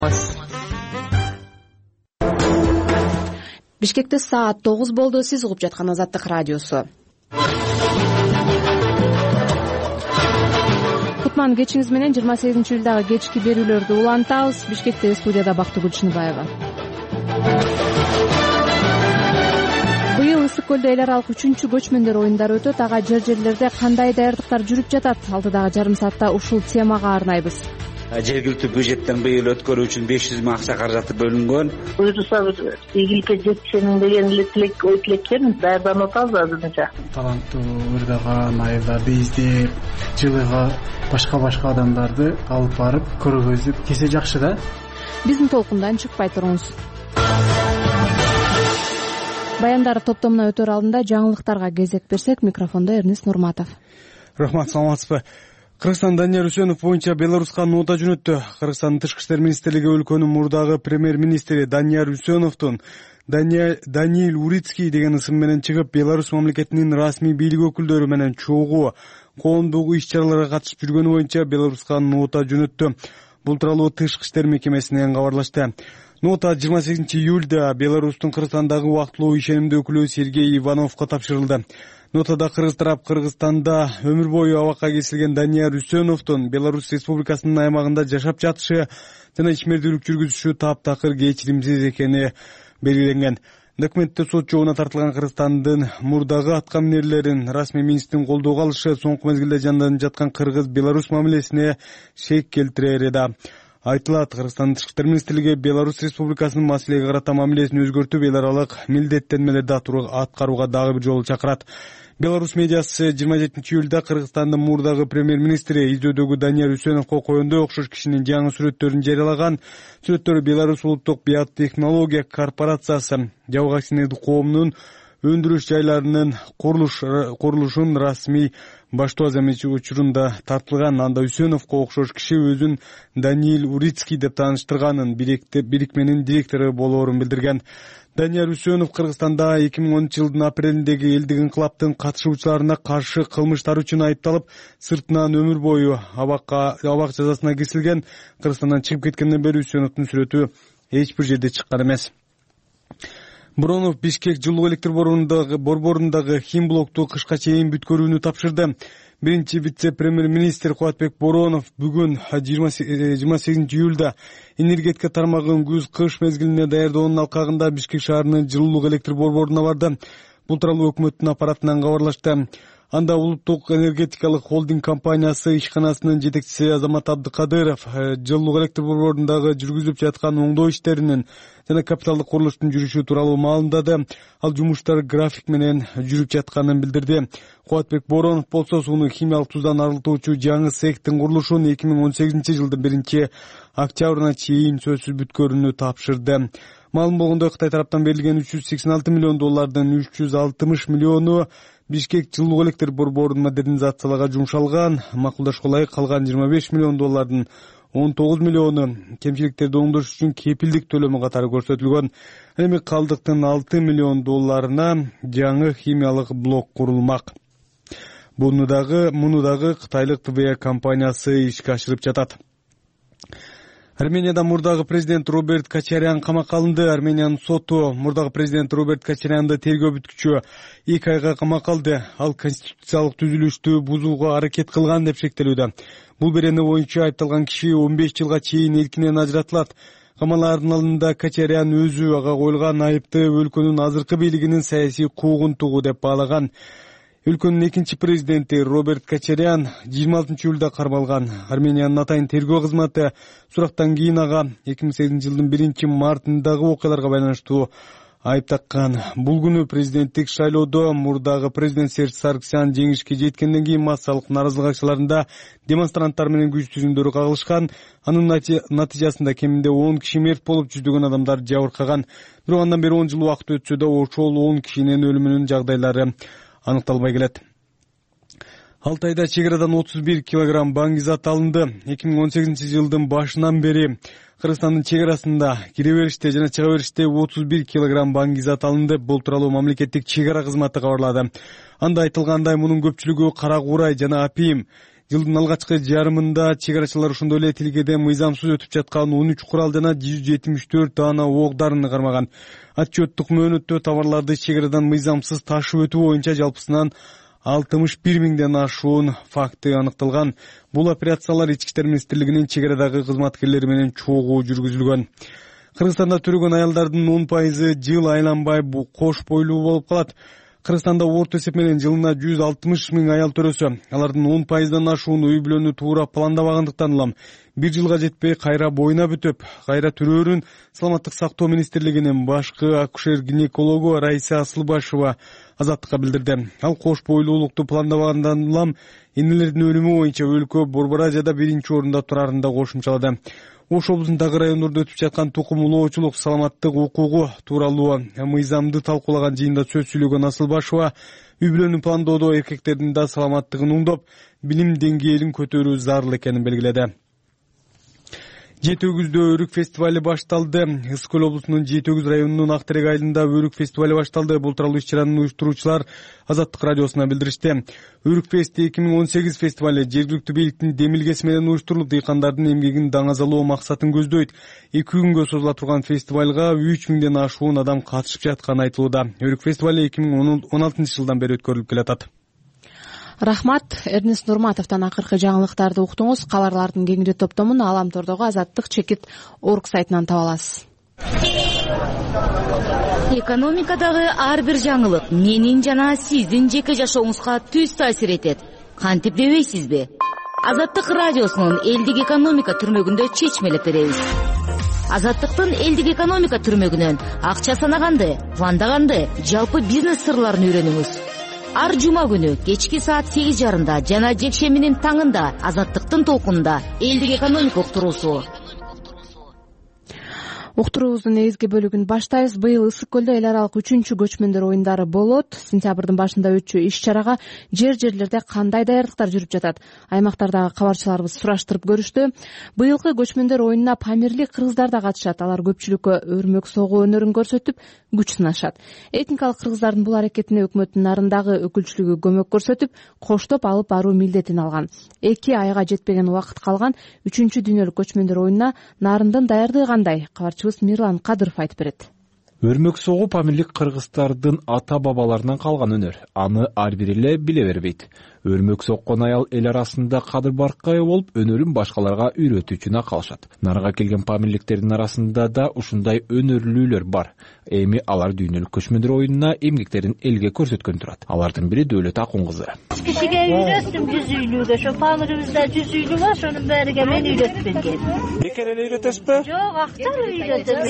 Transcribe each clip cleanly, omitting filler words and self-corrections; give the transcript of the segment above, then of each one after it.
Бишкекте саат 9 болду. Сиз угуп жаткан Азаттык радиосу. Кутман кечиңиз менен 28 июлдагы кечки берүүлөрдү улантабыз. Бишкекте студияда Бактыгүл Чыныбаева. Быйыл Ысык көлдө эл аралык 3-көчмөндөр оюндары өтөт. Ага жер-жерлерде кандай даярдыктар жүрүп жатат? Алдыдагы жарым саатта ушул темага арнайбыз. Жергиликтүү бюджеттен быйыл өткөрүү үчүн 500 миң акча каражаты бөлүнгөн. Буюрса ийгиликке жетишемин деген эле тилек ой тилеккенбиз. Даярданып атабыз азырынча. Таланттуу ырдаган айылдарды издеп, жылыга башка адамдарды алып барып көргөзүп кесе жакшы да. Биздин толкундан чыкпай туруңуз. Баяндар топтомуна өтөр алдында жаңылыктарга кезек берсек, микрофондо Эрнест Нурматов. Рахмат, саламатсызбы? Кыргызстан Данияр Үсөнов боюнча Беларуска нота жөнөттү. Кыргызстандын Тышкы иштер министрлиги өлкөнүн мурдагы премьер-министри Данияр Үсөновдун Даниил Урицкий деген ысым менен чыгып, Беларусь мамлекетинин расмий бийлик өкүлдөрү менен чогуу коомдук иш-чараларга катышып жүргөнү боюнча Беларуска нота жөнөттү. Бул тууралуу Тышкы иштер мекемесинен кабарлашты. Нота 28 июлда Беларустун Кыргызстандагы убактылуу ишенимдүү өкүлү Сергей Ивановго тапшырылды. Нотада кыргыз тарап Кыргызстанда өмүр бою абакка кесилген Данияр Үсөновдун Беларусь Республикасынын аймагында жашап жатышы жана ишмердүүлүк жүргүзүшү таптакыр кечиримсиз экени белгиленген. Документте сот жообуна тартылган Кыргызстандын мурдагы аткаминерлерин расмий министрдин колдоого алышы соңку мезгилде жанданып жаткан Кыргыз-Беларусь мамилесине шек келтирери да айтылат. Кыргызстандын Тышкы иштер министрлиги Беларусь Республикасынын маселеге карата мамилесин өзгөртүп, эл аралык милдеттенмелерди аткарууга дагы бир жолу чакырат. Беларусь медиасы 27 июлда Кыргызстандын мурдагы премьер-министри издөөдөгү Данияр Үсөновго коюндай окшош кишинин жаңы сүрөттөрүн жарыялаган. Сүрөттөр Беларусь улуттук биотехнология корпорациясы жабык акционердик коомунун өндүрүш жайларынын курулушун расмий баштоо азаматы учурунда тартылган. Анда Үсөновго окшош киши өзүн Даниил Урицкий деп тааныштырганын, бирикменин директору болоорун билдирген. Данияр Үсөнов Кыргызстанда 2010 жылдын апрелиндеги элдик инкылаптын катышуучуларына каршы кылмыштар үчүн айыпталып, сыртынан өмүр бою абак жазасына кесилген. Кыргызстандан чыгып кеткенден бери Үсөновдун сүрөтү эч бир жерде чыккан эмес. Буронов Бишкек жылуу электр борборундагы химблокту кышка чейин бүткөрүүнү тапшырды. Биринчи вице-премьер-министр Кубатбек Боронов бүгүн 28 июлда энергетика тармагын күз-кыш мезгилине даярдоонун алкагында Бишкек шаарынын жылуулук электр борборуна барды. Бул тууралуу өкмөттүн аппаратынан кабарлашты. Анда улуттук энергетикалык холдинг компаниясы ишканасынын жетекчиси Азамат Абдыкадыров жылуулук электр борборундагы жүргүзүп жаткан оңдоо иштеринин жана капиталдык курулуштун жүрүшү тууралуу маалымдады. Ал жумуштар график менен жүрүп жатканын билдирди. Кубатбек Боронов болсо сууну химиялык туздан арылтуучу жаңы цехтин курулушун 2018 жылдын 1-октябрына чейин сөзсүз бүткөрүүнү тапшырды. Маалым болгондой, Кытай тараптан берилген $386 миллион $360 миллиону Бишкек жылуу электр борборун модернизациялаага жумшалган. Макулдашка ылайык калган $25 миллион $19 миллиону кемчиликтерди оңдош үчүн кепилдик төлөмү катары көрсөтүлгөн. Эми калдыктын $6 миллион жаңы химиялык блок курулмак. Муну дагы кытайлык ТВ компаниясы ишке ашырып жатат. Арменияда мурдагы президент Роберт Кочарян камакка алынды. Армениянын соту мурдагы президент Роберт Кочарянды тергөө бүткүчү 2 айга камакка алды. Ал конституциялык түзүлүштү бузууга аракет кылган деп шектелүүдө. Бул берени боюнча айыпталган киши 15 жылга чейин эркинен ажыратылат. Камалардын алдында Кочарян өзү ага коюлган айыпты өлкөнүн азыркы бийлигинин саясий куугунтугу деп баалаган. Өлкөнүн экинчи президенти Роберт Кочарян 26 июлда кармалган. Армениянын атайын тергөө кызматы сурактан кийин ага 2008 жылдын 1-мартындагы окуяларга байланыштуу айып таккан. Бул күнү президенттик шайлоодо мурдагы президент Серж Саргсян жеңишке жеткенден кийин массалык наразылык акчаларында демонстранттар менен күч түзүмдөрү кагылышкан. Анын натыйжасында кеминде 10 киши мерт болуп, жүздөгөн адамдар жабыркаган. Бирок андан бери 10 жыл убакыт өтсө да ошол 10 кишинин өлүмүнүн жагдайлары аныкталбай келет. Алтайда чегарадан 31 килограмм баңгизат алынды. 2018 жылдын башынан бери Кыргызстандын чегарасында кире бериште жана чыга бериште 31 килограмм баңгизат алынды. Бул тууралуу мамлекеттик чегара кызматы кабарлады. Анда айтылгандай, мунун көпчүлүгү кара куурай жана апийим. Жылдын алгачкы жарымында чек арачылар ошондой эле тилкеде мыйзамсыз өтүп жаткан 13 курал жана 174 даана ок дарыны кармаган. Отчеттук мөөнөттө товарларды чек арадан мыйзамсыз ташып өтүү боюнча жалпысынан 61 миңден ашуун факты аныкталган. Бул операциялар Ички иштер министрлигинин чек арадагы кызматкерлери менен чогуу жүргүзүлгөн. Кыргызстанда төрөгөн аялдардын 10% жыл айланбай кош бойлуу болуп калат. Кыргызстанда орто эсеп менен жылына 160 миң аял төрөсө, алардын 10%дан ашуун үй бүлөнү туура пландабагандыктан улам бир жылга жетпей кайра боюна бүтөп, кайра төрөөрүн Саламаттык сактоо министрлигинин башкы акушер-гинекологу Раиса Асылбашева Азаттыкка билдирди. Ал кош бойлуулукту пландабагандан улам энелердин өлүмү боюнча өлкө Борборажада 1-орунда турарын да кошумчалады. Ош облусундагы райондордо өтүп жаткан тукум улоочулук саламаттык укугу тууралуу мыйзамды талкуулаган жыйында сөз сүйлөгөн Асылбашева үй бүлөнү пландоодо эркектердин да саламаттыгын оңдоп, билим деңгээлин көтөрүү зарыл экенин белгиледи. Жети өгүздө өрүк фестивали башталды. Ысык Көл облусунун Жети өгүз районунун Ак терек айылында өрүк фестивали башталды. Бул тууралуу иш-чаранын уюштуруучулар Азаттык радиосуна билдиришти. Өрүк фест 2018 фестивали жергиликтүү бийликтин демилгеси менен уюштурулуп, дыйкандардын эмгегин даңазалоо максатын көздөйт. 2 күнгө созула турган фестивалга 3 миңден ашуун адам катышып жатканы айтылууда. Өрүк фестивали 2016 жылдан бери өткөрүлүп келатат. Рахмат. Эрнест Нурматовдон акыркы жаңылыктарды уктуңуз. Кабарлардын кеңири топтомун Аламтордогу Азаттык.org сайтынан таба аласыз. Экономикадагы ар бир жаңылык менин жана сиздин жеке жашооңузга түз таасир этет. Кантип дебейсизби? Азаттык радиосунун элдик экономика түрмөгүндө чечмелеп беребиз. Азаттыктын элдик экономика түрмөгүнөн акча санаганды, пландаганды, жалпы бизнес сырларын үйрөнүңүз. Ар жума күнү кечки саат 8:30 жана жекшембинин таңында Азаттыктын толкунунда элдик экономика уктуруусу. Уктуруубуздун негизги бөлүгүн баштайбыз. Быйыл Ысык Көлдө эл аралык 3-чү көчмөндөр оюндары болот. Сентябрдын башында өтчү иш-чарага жерлерде кандай даярдыктар жүрүп жатат? Аймактардагы кабарчыларыбыз сураштырып көрүштү. Быйылкы көчмөндөр оюнуна памирлик кыргыздар да катышат. Алар көпчүлүккө өрмөк согуу өнөрүн көрсөтүп, күч сынашат. Этникалык кыргыздардын бул аракетине өкмөттүн нарындагы өкүлчүлүгү көмөк көрсөтүп, коштоп алып баруу милдетин алган. 2 айга жетпеген убакыт калган 3-чү дүйнөлүк көчмөндөр оюнуна нарындын даярдыгы кандай? Кабарчыбыз Мирлан Кадыров айтып берет. Өрмөк согуу памирлик кыргыздардын ата-бабаларынан калган өнөр. Аны ар бири эле биле бербейт. Өрмөк соккон аял эл арасында кадыр баркай болуп, өнөрүн башкаларга үйрөтүүчүнө калышат. Нарга келген памирликтердин арасында да ушундай өнөрлүүлөр бар. Эми алар дүйнөлүк көчмөндөр оюнуна эмгектерин элге көрсөткөн турат. Алардын бири Дөөлөт Акун кызы. Кишиге үйрөттүм 100 үйлүүгө, ошо памирибизде 100 үйлүү бар, ошонун бээриге мен үйрөтүп бергем. Бекер эле үйрөтөсүзбү? Жок, актар үйрөтөм.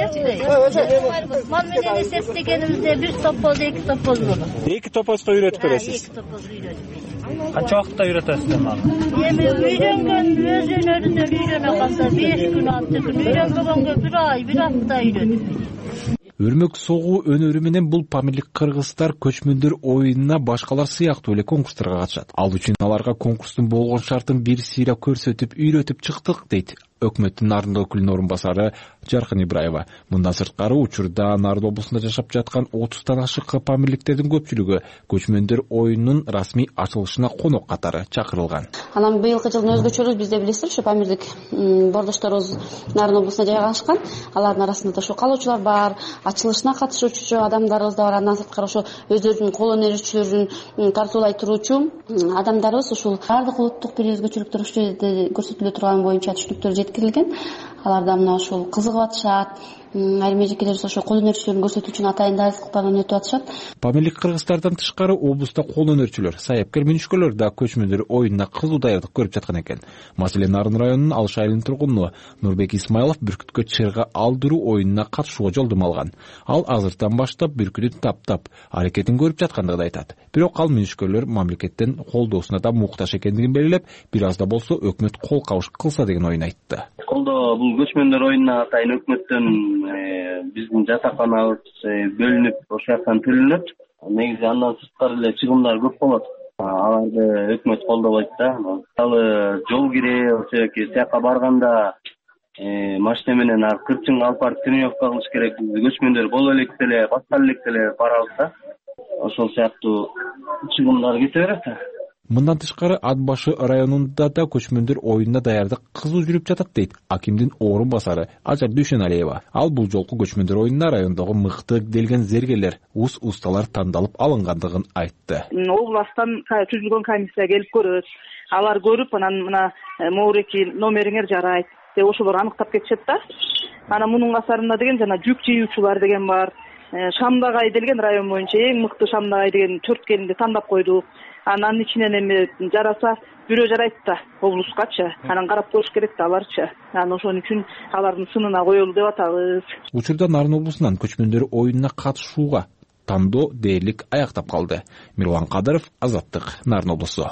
Мал менен эсептегенимизде 1 топоз, 2 топоз болот. 2 топозго үйрөтүп бересиз. 2 топоз үйрөтүп. Канча убакытта үйрөтөсүз аны? Эми үйрөнгөн өз өнөрүнөн үйрөнө калса 5 күн, 6 күн, үйрөнбөгөнгө 1 ай, 1 апта үйрөтүп. Өрмөк согуу өнөрү менен бул памирлик кыргыздар көчмөндөр оюнуна башкалар сыяктуу эле конкурстарга катышат. Ал үчүн аларга конкурстун болгон шартын бир сыйра көрсөтүп, үйрөтүп чыктык дейт өкмөттүн Нарын өкүлүнүн орун басары Жаркын Ибраева. Мындан сырткары учурда Нарын облусунда жашап жаткан 30тан ашык памирликтердин көпчүлүгү көчмөндөр оюнунун расмий ачылышына конок катары чакырылган. Анан быйылкы жылдын өзгөчөлүгү бизде билесиздер, ушу памирлик бордошторубуз Нарын облусуна жайгашкан. Алардын арасында да ушу калуучулар бар, ачылышына катышуучу адамдарыбыз да бар. Андан сырткары ошо өздөрүнүн кол өнөрчүлөрүн тартуулай туруучу адамдарыбыз ушул бардык улуттук бир өзгөчөлүктөр ушул жерде көрсөтүлө турган боюнча түшүнүктөр жеткирилген. Аларда мына ушул кызыгып атышат. Айрым эжекелер ошо кол өнөрчүлөрүн көрсөтүү үчүн атайын дайрыктардан өтүп атышат. Памирлик кыргыздардан тышкары облуста кол өнөрчүлөр, саяпкер мүнүшкөлөр да көчмөндөр оюнуна кызуу даярдык көрүп жаткан экен. Маселен, Нарын районунун Алыш айылынын тургуну Нурбек Исмайлов бүркүткө чырга алдыруу оюнуна катышууга жолдомо алган. Ал азыртан баштап бүркүтүн таптап аракетин көрүп жаткандыгын айтат. Бирок ал мүнүшкөлөр мамлекеттен колдоосуна да муктаж экендигин белгилеп, бир аз да болсо өкмөт кол кабыш кылса деген оюн айтты. Колдоо бул көчмөндөр оюнуна атайын өкмөттөн биздин жатаканабыз бөлүнүп ошол жактан төлөнөт. Негизи андан сырткары эле чыгымдар көп болот. Аларды өкмөт колдобойт да. Мисалы жол кире, ошоки сыякка барганда машина менен кырчынга алып барып тренировка кылыш керек. Көчмөндөр боло электе эле, баштала электе эле барабыз да. Ошол сыяктуу чыгымдар кете берет. Мындан тышкары Ат башы районунда да көчмөндөр оюнуна даярдык кызуу жүрүп жатат дейт акимдин орун басары Ажар Дүйшеналиева. Ал бул жолку көчмөндөр оюнуна райондогу мыкты делген зергерлер, усталар тандалып алынгандыгын айтты. Областтан түзүлгөн комиссия келип көрөт. Алар көрүп, анан мына Моуреки номериңер жарайт деп ошолор аныктап кетишет да. Анан мунун касарында деген жана жүк жыюучулар деген бар. Шамдагай делген район боюнча эң мыкты Шамдагай деген 4 келинди тандап койдук. Анан ичинен эми жараса бирөө жарайт да облускачы. Анан карап көрүш керек да аларчы. Анан ошон үчүн алардын сынына коелу деп атабыз. Учурда Нарын облусунан көчмөндөр оюнуна катышууга тандоо дээрлик аяктап калды. Мирлан Кадыров, Азаттык, Нарын облусу.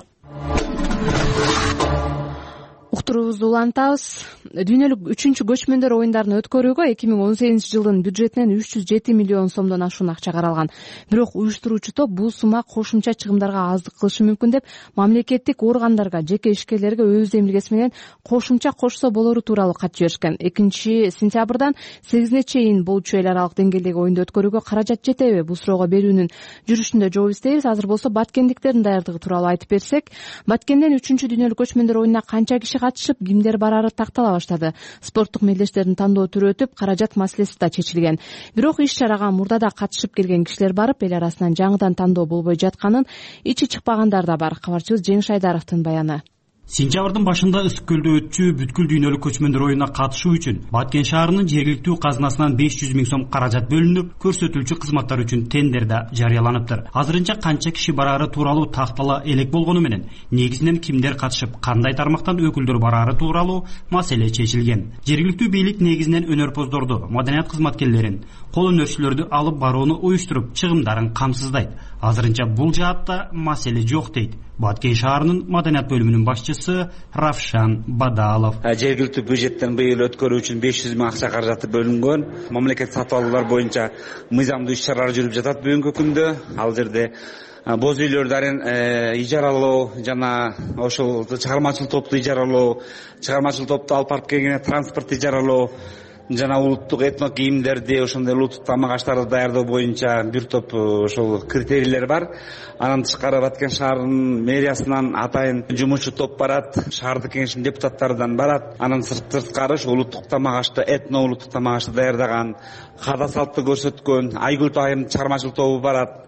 Уктуруубузду улантабыз. Дүйнөлүк 3-чү көчмөндөр оюндарын өткөрүүгө 2018-жылдын бюджетинен 307 миллион сомдон ашуун акча каралган. Бирок уюштуруучу топ бул сума кошумча чыгымдарга аздык кылышы мүмкүн деп мамлекеттик органдарга, жеке ишкерлерге өз эмгеси менен кошумча кошсо болору тууралуу кат жиберишкен. 2-сентябрдан 8-чейин болчу эл аралык деңгээлдеги оюнду өткөрүүгө каражат жетеби? Бул суроого берүүнүн жүрүшүндө жооп издейбиз. Азыр болсо баткендиктердин даярдыгы тууралуу айтып берсек, Баткенден 3-чү дүйнөлүк көчмөндөр оюнуна канча киши катышып, кимдер барары тактала баштады. Спорттук мелдештердин тандоо түрү өтүп, каражат маселеси да чечилген. Бирок иш-чарага мурда да катышып келген кишилер барып, эл арасынан жаңыдан тандоо болбой жатканын ичи чыкпагандар да бар. Кабарчыбыз Жеңиш Айдаровдун баяны. Сентябрдын башында Ысык көлдө өтчү бүткүл дүйнөлүк көчмөндөр оюнуна катышуу үчүн Баткен шаарынын жергиликтүү казынасынан 500 миң сом каражат бөлүнүп, көрсөтүлчү кызматтар үчүн тендер да жарыяланыптыр. Азырынча канча киши барары тууралуу тактала элек болгону менен, негизинен кимдер катышып, кандай тармактан өкүлдөр барары тууралуу маселе чечилген. Жергиликтүү бийлик негизинен өнөрпоздорду, маданият кызматкерлерин, кол өнөрчүлөрдү алып барууну уюштуруп, чыгымдарын камсыздайт. Азырынча бул жаатта маселе жок дейт Баткен шаарынын маданият бөлүмүнүн башчысы Равшан Бадалов. Жергиликтүү бюджеттен быйыл өткөрүү үчүн 500 миң акча каражаты бөлүнгөн. Мамлекет сатып алуулар боюнча мыйзамдуу иш-чаралар жүрүп жатат бүгүнкү күндө. Ал жерде боз үйлөрдүн ижаралоо жана ошол чыгармачыл топту ижаралоо, чыгармачыл топту алып барып келген транспорт ижаралоо жана улуттук этно кийимдерди, ошондой улуттук тамак аштарды даярдоо боюнча бир топ ошол критерийлер бар. Анан тышкары Баткен шаарынын мэриясынан атайын жумушчу топ барат, шаардык кеңештин депутаттарынан барат. Анан сырткары ошо улуттук тамак ашты, этно улуттук тамак ашты даярдаган, каада салтты көрсөткөн Айгүл айым чыгармачыл тобу барат.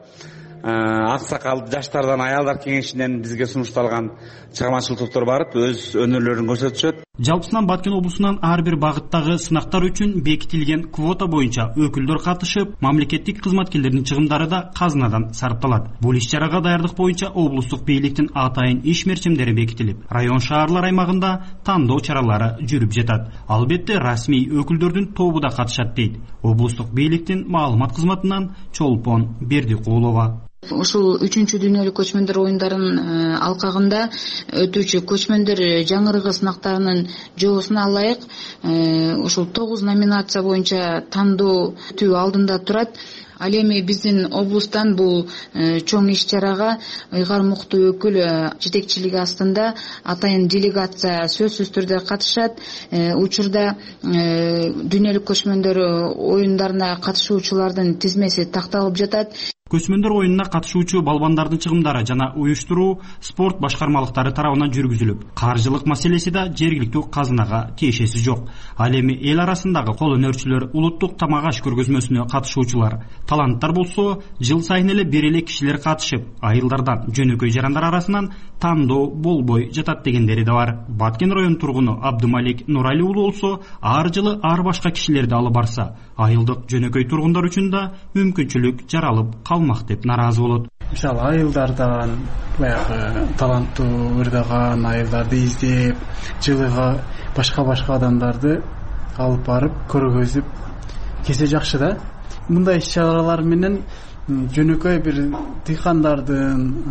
Аксакал жаштардан аялдар кеңешинен бизге сунушталган чыгармачыл топтор барып өз өнөрлөрүн көрсөтүшөт. Жалпысынан Баткен облусунан ар бир багыттагы сынактар үчүн бекитилген квота боюнча өкүлдөр катышып, мамлекеттик кызматкерлердин чыгымдары да казынадан сарпталат. Бул иш-чарага даярдык боюнча облустук бийликтин атайын иш мерчимдери бекитилип, район шаарлар аймагында тандоо чаралары жүрүп жатат. Албетте расмий өкүлдөрдүн тобу да катышат дейт облустук бийликтин маалымат кызматынан Чолпон Бердикулова. Ушул 3-чү дүйнөлүк көчмөндөр оюндарынын алкагында өтүүчү көчмөндөр жаңырыгы сынактарынын жоосуна ылайык ушул 9 номинация боюнча тандоо өтүү алдында турат. Ал эми биздин облустан бул чоң иш-чарага ыйгар муктуу өкүл жетекчилиги астында атайын делегация сөзсүз түрдө катышат. Учурда дүйнөлүк көчмөндөр оюндарына катышуучулардын тизмеси такталып жатат. Көчмөндөр оюнуна катышуучу балбандардын чыгымдары жана уюштуруу спорт башкармалыктары тарабынан жүргүзүлүп, каржылык маселеси да жергиликтүү казынага тиешеси жок. Ал эми эл арасындагы кол өнөрчүлөр, улуттук тамак аш көргөзмөсүнө катышуучулар, таланттар болсо жыл сайын эле бир эле кишилер катышып, айылдардан жөнөкөй жарандар арасынан тандоо болбой жатат дегендери да бар. Баткен район тургуну Абдымалик Нурали уулу болсо, ар жылы ар башка кишилерди алып барса, айылдык жөнөкөй тургундар үчүн да мүмкүнчүлүк жаралып калмак деп наразы болот. Мисалы айылдардан баягы таланттуу ырдаган айылдарды издеп, жылыга башка адамдарды алып барып көргөзүп кесе жакшы да. Мындай иш-чаралар менен жөнөкөй бир дыйкандардын,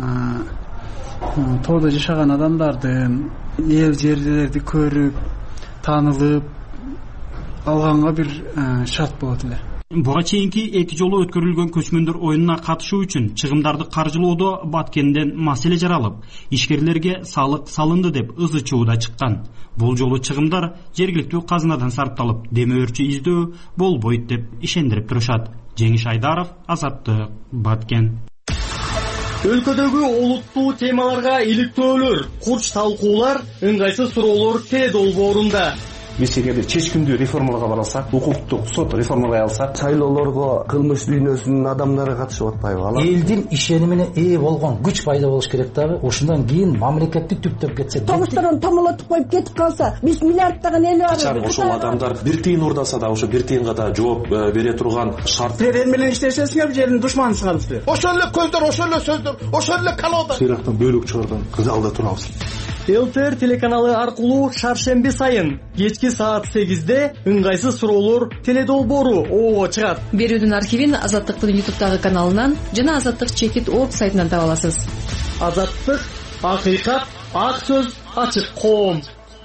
тоодо жашаган адамдардын эл жерлерди көрүп, таанылып алганга бир шарт болот эле. Буга чейинки 2 жолу өткөрүлгөн көчмөндөр оюнуна катышуу үчүн чыгымдарды каржылоодо Баткенден маселе жаралып, ишкерлерге салык салынды деп ызы чуу да чыккан. Бул жолу чыгымдар жергиликтүү казынадан сарпталып, демөөрчү издөө болбойт деп ишендирип турушат. Жеңиш Айдаров, Азаттык, Баткен. өлкөдөгү олуттуу темаларга иликтөөлөр, курч талкуулар, ыңгайсыз суроолор теледолбоорунда. Биз эгерде чечкиндүү реформаларга бара алсак, укуктук сот реформалай алсак, шайлоолорго кылмыш дүйнөсүнүн адамдары катышып атпайбы? Элдин ишенимине ээ болгон күч пайда болуш керек дагы. Ошондон кийин мамлекетти түптөп кетсе, тогуштарын томолотуп коюп кетип калса, биз миллиарддаган эл бар. Качан ошол адамдар бир тыйын урдаса да ошо бир тыйынга да жооп бере турган шарт. Силер эл менен иштешесиңер, жердин душманысыңарсыздар. Ошол эле көздөр, ошол эле сөздөр, ошол эле калоодо. Сыйрактан бөлүк чыгарган залда турабыз. ЛТР телеканалы аркылуу шаршемби сайын кечки саат 8-де ыңгайсыз суроолор теледолбоору ого чыгат. Берүүдүн архивин Азаттыктын YouTube'дагы каналынан жана Азаттык чекит орг сайтынан таба аласыз. Азаттык, акыйкат, ак сөз, ачык коом.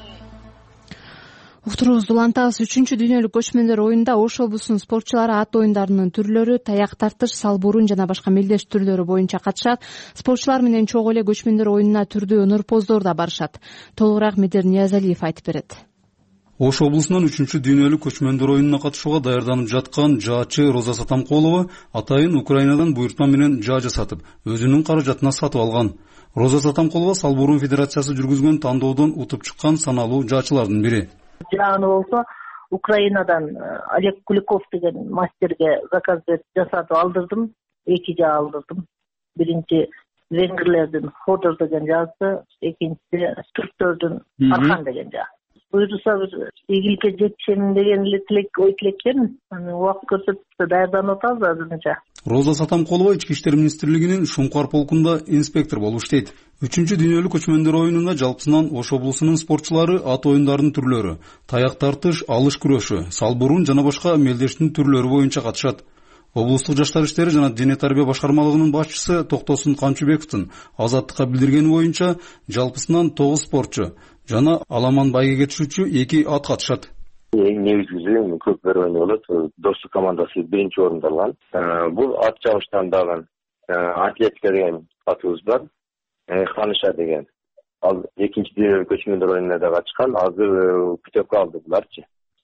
Уктуруубузду улантабыз. 3-дүйнөлүк көчмөндөр оюнда Ош облусунун спортчулары ат оюндарынын түрлөрү, таяк тартыш, сал бурун жана башка мелдеш түрлөрү боюнча катышат. Спортчулар менен чогуу эле көчмөндөр оюнуна түрдүү өнөрпоздор да барышат. Толугураак Медер Ниязалиев айтып берет. Ош облусунун 3-дүйнөлүк көчмөндөр оюнуна катышууга даярданып жаткан жаачы Роза Сатамкулова атайын Украинадан буйртма менен жаа жасатып, өзүнүн каражатына сатып алган. Роза Сатамкулова Салбурун Федерациясы жүргүзгөн тандоодон утуп чыккан саналуу жаачылардын бири. Жааны болсо Украинадан Олег Куликов деген мастерге заказ жасатып алдырдым. 2 жаа алдырдым. Биринчи венгрлердин Ходор деген жаасы, экинчиси түрктөрдүн Архан деген жаа. Буюрса бир ийгиликке жетишемин деген эле ой тилеккенмин. Убакыт көрсөтүп даярданып атабыз азырынча. Роза Сатамкулова Ички иштер министрлигинин Шумкар полкунда инспектор болуп иштейт. 3-дүйнөлүк көчмөндөр оюнунда жалпысынан Ош облусунун спортчулары ат оюндарынын түрлөрү, таяк тартыш, алыш күрөшү, сал бурун жана башка мелдештин түрлөрү боюнча катышат. Облустук жаштар иштери жана дене тарбия башкармалыгынын башчысы Токтосун Канчыбековдун Азаттыкка билдиргени боюнча жалпысынан 9 спортчу жана Аламан байгеге түшүүчү 2 ат катышат. Эң негизгиси көпөр оюну болот. Достук командасы 1-орунду алган. Бул ат жабыштан дагы атлетика деген атыбыз бар. Ханыша деген. Ал 2-дүйнөлүк көчмөндөр оюнуна да катышкан. Азыр күтөккө алды буларчы.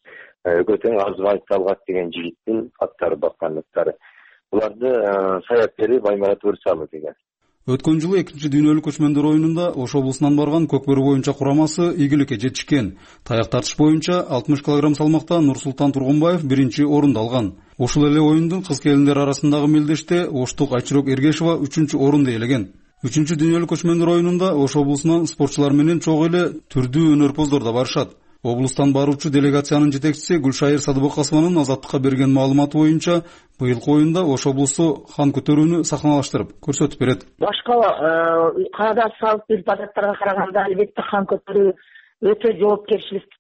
Көтөң Арзыбай Талгат деген жигиттин аттары баккан аттары. Буларды саяпкери Баймарат Өрсалы деген. Өткөн жылы 2-дүйнөлүк көчмөндөр оюнунда Ош облусунан барган көкбөрү боюнча курамасы ийгиликке жетишкен. Таяк тартыш боюнча 60 кг салмакта Нурсултан Тургунбаев 1-орунду алган. Ушул эле оюндун кыз-келиндер арасындагы мелдеште Оштук Айчырок Эргешова 3-орунду ээлеген. 3-дүйнөлүк көчмөндөр оюнунда Ош облусунан спортчулар менен чогуу эле түрдүү өнөрпоздор да барышат. Облустан баруучу делегациянын жетекчиси Гүлшайыр Садыбакасованын Азаттыкка берген маалыматы боюнча, быйылкы оюнда Ош облусу хан көтөрүүнү сахналаштырып көрсөтүп берет. Башка каада салт адаттарга караганда албетте хан көтөрүү өтө жоопкерчиликти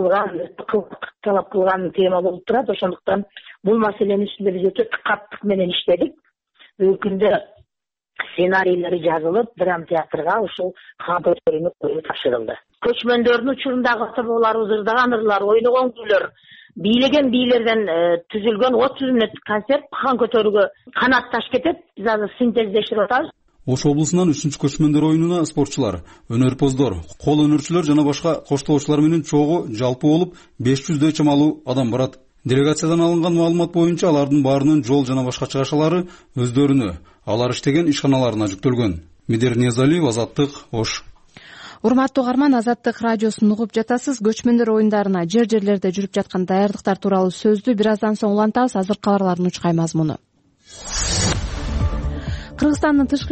талап кылган тема болуп турат. Ошондуктан бул маселенин үстүндө биз өтө каттык менен иштедик. Бүгүнкү күндө сценарийлери жазылып, драма театрга ушул хан көтөрүүнү коюу тапшырылды. Көчмөндөрдүн учурундагы ата-бабаларыбыз ырдаган ырлар, ойногон күйлөр, бийлеген бийлерден түзүлгөн 30 мүнөт концерт хан көтөрүүгө канатташ кетет. Биз азыр синтездештирип атабыз. Ош облусунан 3-көчмөндөр оюнуна спортчулар, өнөрпоздор, кол өнөрчүлөр жана башка коштоочулар менен чогуу жалпы болуп 500дөй чамалуу адам барат. Делегациядан алынган маалымат боюнча алардын баарынын жол жана башка чыгашалары өздөрүнө, алар иштеген ишканаларына жүктөлгөн. Медер Ниязалиев, Азаттык, Ош. Урматтуу угарман, Азаттык радиосун угуп жатасыз. Көчмөндөр оюндарына жерлерде жүрүп жаткан даярдыктар тууралуу сөздү бир аздан соң улантабыз. Азыр кабарлардын учкай мазмуну. Кыргызстандын тышкы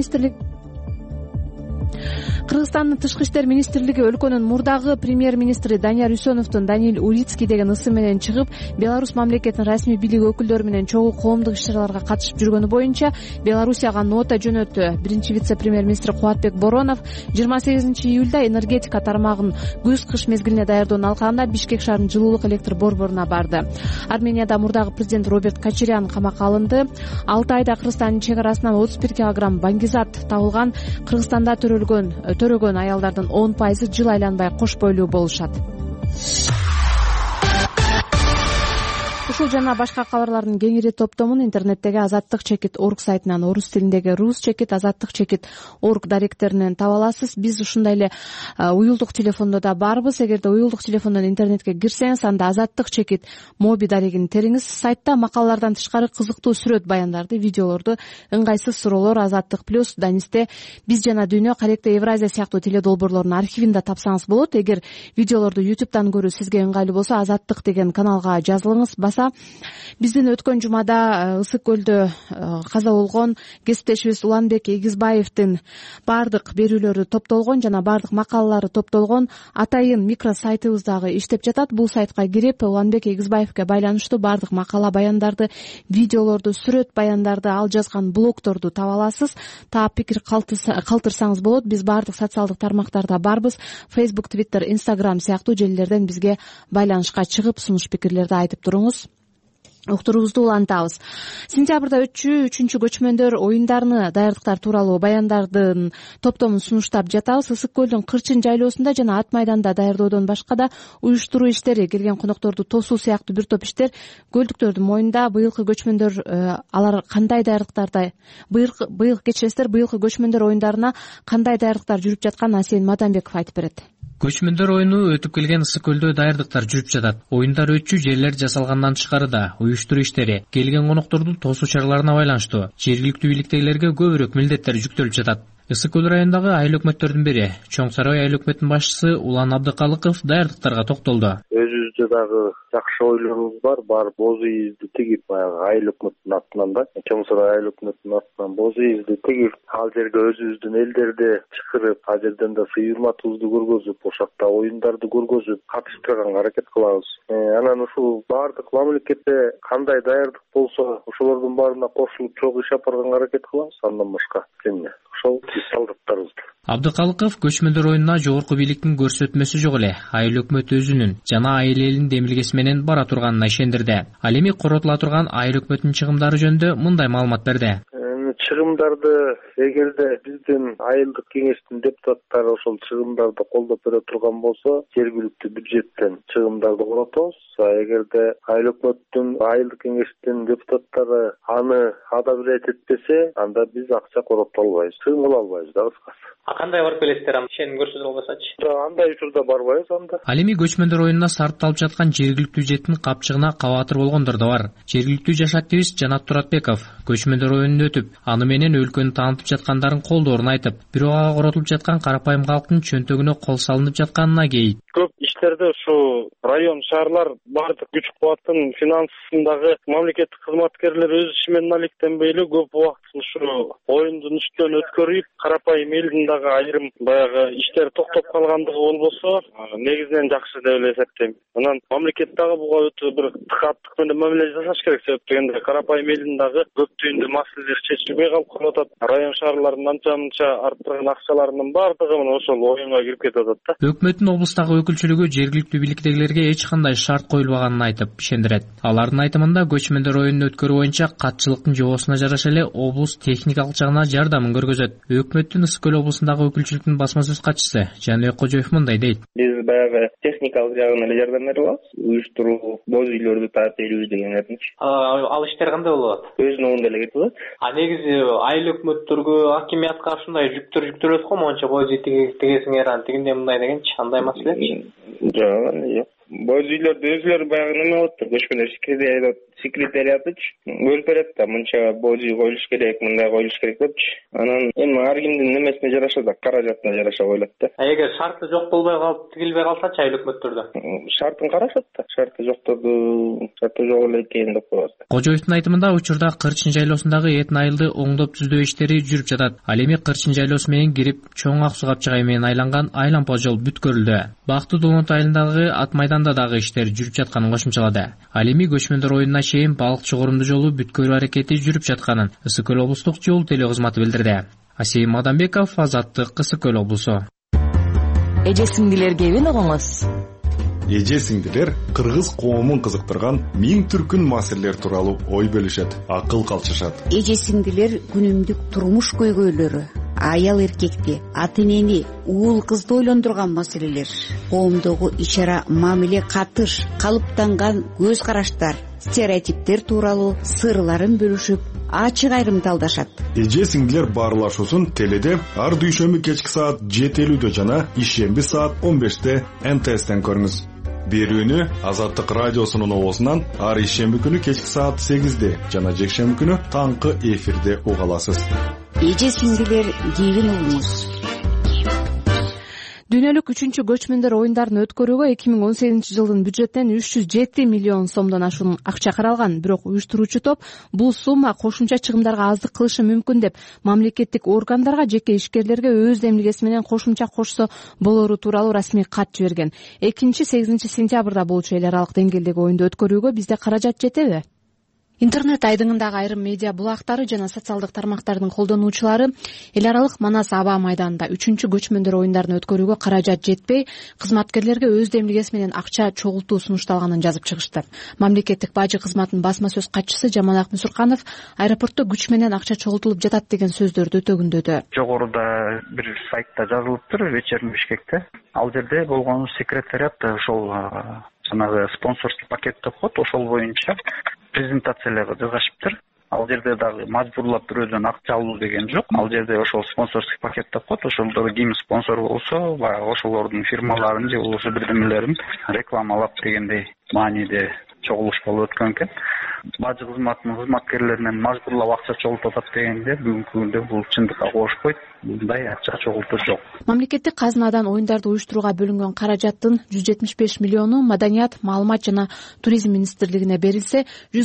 иштер министрлиги өлкөнүн мурдагы премьер-министри Данияр Үсөновдун Даниил Урицкий деген ысым менен чыгып, Беларусь мамлекетинин расмий бийлик өкүлдөрү менен чогуу коомдук иш-чараларга катышып жүргөнү боюнча Белоруссияга нота жөнөттү. Биринчи вице-премьер-министр Кубатбек Боронов 28-июлда энергетика тармагын күз-кыш мезгилине даярдоонун алкагында Бишкек шаарынын жылуулук электр борборуна барды. Арменияда мурдагы президент Роберт Кочарян камакка алынды. 6 айда Кыргызстандын чек арасынан 31 кг баңгизат табылган. Кыргызстанда төрөгөн аялдардын 10% жыл айланбай кош бойлуу болушат. Ушул жана башка кабарлардын кеңири топтомун интернеттеги azattik.org сайтынан, орус тилиндеги rus.azattik.org даректеринен таба аласыз. Биз ушундай эле уюлдук телефондо да барбыз. Эгерде уюлдук телефондон интернетке кирсеңиз, анда azattik.mobi дарегин териңиз. Сайтта макалалардан тышкары кызыктуу сүрөт баяндарды, видеолорду, ыңгайсыз суроолор, Азаттык плюс, Данисте Биз жана Дүйнө, Каректе Евразия сыяктуу теледолбоорлордун архивин да тапсаңыз болот. Эгер видеолорду YouTube'дан көрүү сизге ыңгайлуу болсо, Азаттык деген каналга жазылыңыз. Баса биздин өткөн жумада Ысык көлдө каза болгон кесиптешибиз Уланбек Эгизбаевдин баардык берүүлөрү топтолгон жана баардык макалалары топтолгон атайын микро сайтыбыз дагы иштеп жатат. Бул сайтка кирип, Уланбек Эгизбаевге байланыштуу баардык макала баяндарды, видеолорду, сүрөт баяндарды, ал жазган блогторду таба аласыз. Таап пикир калтырсаңыз болот. Биз баардык социалдык тармактарда барбыз. Facebook, Twitter, Instagram сыяктуу желилерден бизге байланышка чыгып, сунуш пикирлерди айтып туруңуз. Уктуруубузду улантабыз. Сентябрда өтчү 3-чү көчмөндөр оюндарыны даярдыктар тууралуу баяндардын топтомун сунуштап жатабыз. Ысык көлдүн Кырчын жайлоосунда жана Ат майданда даярдоодон башка да уюштуруу иштери, келген конокторду тосуу сыяктуу бир топ иштер көлдүктөрдүн моюнда. Быйылкы көчмөндөр алар кандай даярдыктарда, быйылкы көчмөндөр оюндарына кандай даярдыктар жүрүп жатканын Асен Мадамбеков айтып берет. Көчмөндөр оюну өтүп келген Ысык көлдө даярдыктар жүрүп жатат. Оюндар өтчү жерлер жасалгандан тышкары да уюштуруу иштери, келген коноктордун тосуу чараларына байланыштуу жергиликтүү бийликтегилерге көбүрөөк милдеттер жүктөлүп жатат. Ысык көл районундагы айыл өкмөттөрдүн бири Чоң Сарай айыл өкмөтүнүн башчысы Улан Абдыкалыков даярдыктарга токтолду. Өзүбүздө дагы жакшы ойлорубуз бар. Барып боз ийизди тигип, баягы айыл өкмөтүнүн атынан да, Чоң Сарай айыл өкмөтүнүн атынан боз ийизди тигип, ал жерге өзүбүздүн элдерди чакырып, ал жерден да сый урматыбызды көргөзүп, ошакта оюндарды көргөзүп, катыштырганга аракет кылабыз. Анан ушул баардык мамлекетте кандай даярдык болсо, ошолордун баарына кошулуп чогуу иш алып барганга аракет кылабыз. Андан башка эмне? Ошол салдаттарыбызды. Абдыкалыков көчмөндөр оюнуна жогорку бийликтин көрсөтмөсү жок эле, айыл өкмөт өзүнүн жана айыл элинин демилгеси менен бара турганына ишендирди. Ал эми коротула турган айыл өкмөтүнүн чыгымдары жөнүндө мындай маалымат берди. Чыгымдарды эгерде биздин айылдык кеңештин депутаттары ошол чыгымдарды колдоп бере турган болсо, жергиликтүү бюджеттен чыгымдарды коротобуз. Эгерде айыл өкмөттүн, айылдык кеңештин депутаттары аны адабирет этпесе, анда биз акча корото албайбыз, чыгым кыла албайбыз да кыскасы. Кандай барып келесиздер, ишеним көрсөтө албасачы? Андай учурда барбайбыз анда. Ал эми көчмөндөр оюнуна сарпталып жаткан жергиликтүү бюджеттин капчыгына кабатыр болгондор да бар. Жергиликтүү жаш активист Жанат Туратбеков көчмөндөр оюнун өтүп, аны менен өлкөнү таанытып жаткандарын колдоорун айтып, бирок ага коротулуп жаткан карапайым калктын чөнтөгүнө кол салынып жатканына кейит. Көп иштерде ушу район, шаарлар бардык күч кубаттын финансындагы мамлекеттик кызматкерлер өз иши менен алектенбей эле көп убактын ушу оюндун үстүнөн өткөрүп, карапайым элдин дагы айрым баягы иштер токтоп калгандыгы болбосо, негизинен жакшы деп эле эсептейм. Анан мамлекет дагы буга өтө бир тыкаттык менен мамиле жасаш керек, себеп дегенде карапайым элдин дагы көп түйүндүү маселелери чечилбей калып калып атат. Район шаарлардын анча-мынча арттырган акчаларынын баардыгы мына ошол оюнга кирип кетип атат да. Өкмөттүн облустагы өкүлчүлүгү жергиликтүү бийликтегилерге эч кандай шарт коюлбаганын айтып ишендирет. Алардын айтымында көчмөндөр оюнун өткөрүү боюнча катчылыктын жоосуна жараша эле облус техникалык жагынан жардамын көргөзөт. Өкмөттүн Ысык көл облусундагы өкүлчүлүктүн басма сөз катчысы Жаныбек Кожоев мындай дейт. Биз баягы техникалык жагынан эле жардам берип алабыз. Уюштуруу, боз үйлөрдү таап берүү дегендердинчи. Ал иштер кандай болот? Өзүнүн оңунда эле кетип атат. Негизи айыл өкмөттөргө, акимиятка ушундай жүктөр жүктөлөт го, монча боз үй тигесиңер, тигинде мындай дегенчи, андай маселечи? Жок. Боз үйлөрдү өзүлөрү баягы неме болот, көчмөндөр секретариатычы бөлүп берет да, мынча боз үй коюлуш керек, мындай коюлуш керек депчи. Анан эми ар кимдин немесине жараша да, каражатына жараша коюлат да. Эгер шарты жок болбой калып, тигилбей калсачы айыл өкмөттөрдө? Шартын карашат да, шарты жокторду, шарты жок эле экен деп коет. Кожоевдун айтымында учурда Кырчын жайлоосундагы этин айылды оңдоп түздөө иштери жүрүп жатат. Ал эми Кырчын жайлоосу менен кирип, Чоң Ак суу капчыгай менен айланган айлампа жол бүткөрүлдү. Бактуу Дулунут айылындагы Ат майданда дагы иштер жүрүп жатканын кошумчалады. Ал эми көчмөндөр оюнуна чейин балыкчы корунду жолу бүткөрүү аракети жүрүп жатканын Ысык көл облустук жол теле кызматы билдирди. Асен Мадамбеков, Азаттык, Ысык көл облусу. Эже сиңдилерге эбин угуңуз. Эже сиңдилер кыргыз коомун кызыктырган миң түркүн маселелер тууралуу ой бөлүшөт, акыл калчышат. Эже сиңдилер күнүмдүк турмуш көйгөйлөрү, аял эркекти, ата энени, уул кызды ойлондурган маселелер, коомдогу иш ара мамиле, катыш, калыптанган көз караштар, стереотиптер тууралуу сырларын бөлүшүп, ачык айрымдалдашат. Эже сиңдилер баарлашуусун теледе ар дүйшөмбү кечки саат 7:50 жана ишемби саат 15 НТСтен көрүңүз. Берүүнү Азаттык радиосунун оозунан ар ишемби күнү кечки саат 8 жана жекшемби күнү таңкы эфирде уга аласыз. Эже сиңдилер кийин угуңуз. Дүйнөлүк 3 көчмөндөр оюндарын өткөрүүгө 2018 жылдын бюджеттен 307 миллион сомдон ашуун акча каралган. Бирок уюштуруучу топ бул сумма кошумча чыгымдарга аздык кылышы мүмкүн деп мамлекеттик органдарга, жеке ишкерлерге өз демилгеси менен кошумча кошсо болору тууралуу расмий кат жиберген. 2-8 сентябрда болчу эл аралык деңгээлдеги оюнду өткөрүүгө бизде каражат жетеби? Интернет айдыңындагы айрым медиа булактары жана социалдык тармактардын колдонуучулары эл аралык Манас аба майданында 3 көчмөндөр оюндарын өткөрүүгө каражат жетпей, кызматкерлерге өз демилгеси менен акча чогултуу сунушталганын жазып чыгышты. Мамлекеттик бажы кызматынын басма сөз катчысы Жаманак Мусурканов аэропортто күч менен акча чогултулуп жатат деген сөздөрдү төгүндөдү. Жогоруда бир сайтта жазылыптыр, вечерний Бишкекте. Ал жерде болгон секретариат ошол жанагы спонсорский пакет деп коет, ошол боюнча презентацияларга жазышыптыр. Ал жерде дагы мажбурлап бирөөдөн акча алуу деген жок. Ал жерде ошол спонсорский пакет деп коет, ошолдо ким спонсор болсо, баягы ошолордун фирмаларын же болбосо бирдемелерин рекламалап дегендей мааниде чогулуш болуп өткөн экен. Бажы кызматынын кызматкерлеринен мажбурлап акча чогултуп атат дегенде бүгүнкү күндө бул чындыкка кошпойт. Мындай акча чогултуу жок. Мамлекеттик казынадан оюндарды уюштурууга бөлүнгөн каражаттын 175 миллиону Маданият, маалымат жана туризм министрлигине берилсе,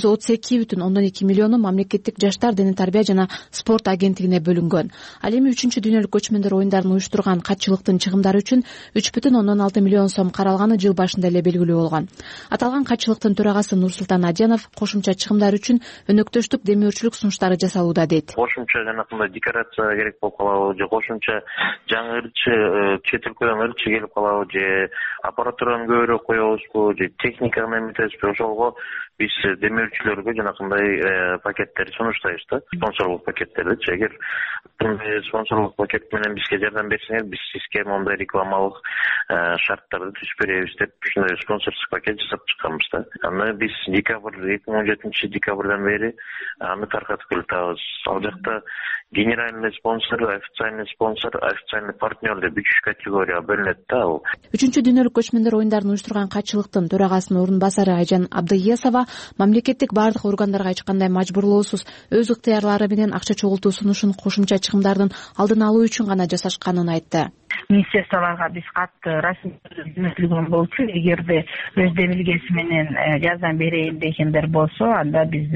132,2 миллиону мамлекеттик жаштар дене тарбия жана спорт агенттигине бөлүнгөн. Ал эми 3 дүйнөлүк көчмөндөр оюндарын уюштурган катчылыктын чыгымдары үчүн 3,6 миллион сом каралганы жыл башында эле белгилүү болгон. Аталган катчылыктын төрагасы Нурсултан Аденов кошумча чыгымдар үчүн өнөктөштүк демөөрчүлүк сунуштары жасалууда дейт. Кошумча жанакындай декорация керек болуп калабы же кошумча жаңы ырчы, чет өлкөдөн ырчы келип калабы же аппаратураны көбүрөөк коебузбу же техниканы эметебизби, ошолго биз демөөрчүлөргө жанакындай пакеттер сунуштайбыз да, спонсорлук пакеттердичи. Эгер спонсорлук пакет менен бизге жардам берсеңер, биз сизге моундай рекламалык шарттарды түзүп беребиз деп ушундай спонсорский пакет жасап чыкканбыз да. Аны биз 2017 декабрдан бери аны таркатып келатабыз. Ал жакта генеральный спонсор, официальный партнер деп 3 категорияга бөлүнөт да ал. 3 дүйнөлүк көчмөндөр оюндарын уюштурган катчылыктын төрагасынын орун басары Айжан Абдыесова мамлекеттик бардык органдарга эч кандай мажбурлоосуз өз ыктыярлары менен акча чогултуу сунушун кошумча чыгымдардын алдын алуу үчүн гана жасашканын айтты. Министрликтарга биз катты расмий жөнөтүлгөн болчу. Эгерде өз демилгеси менен жардам берейин дегендер болсо, анда биз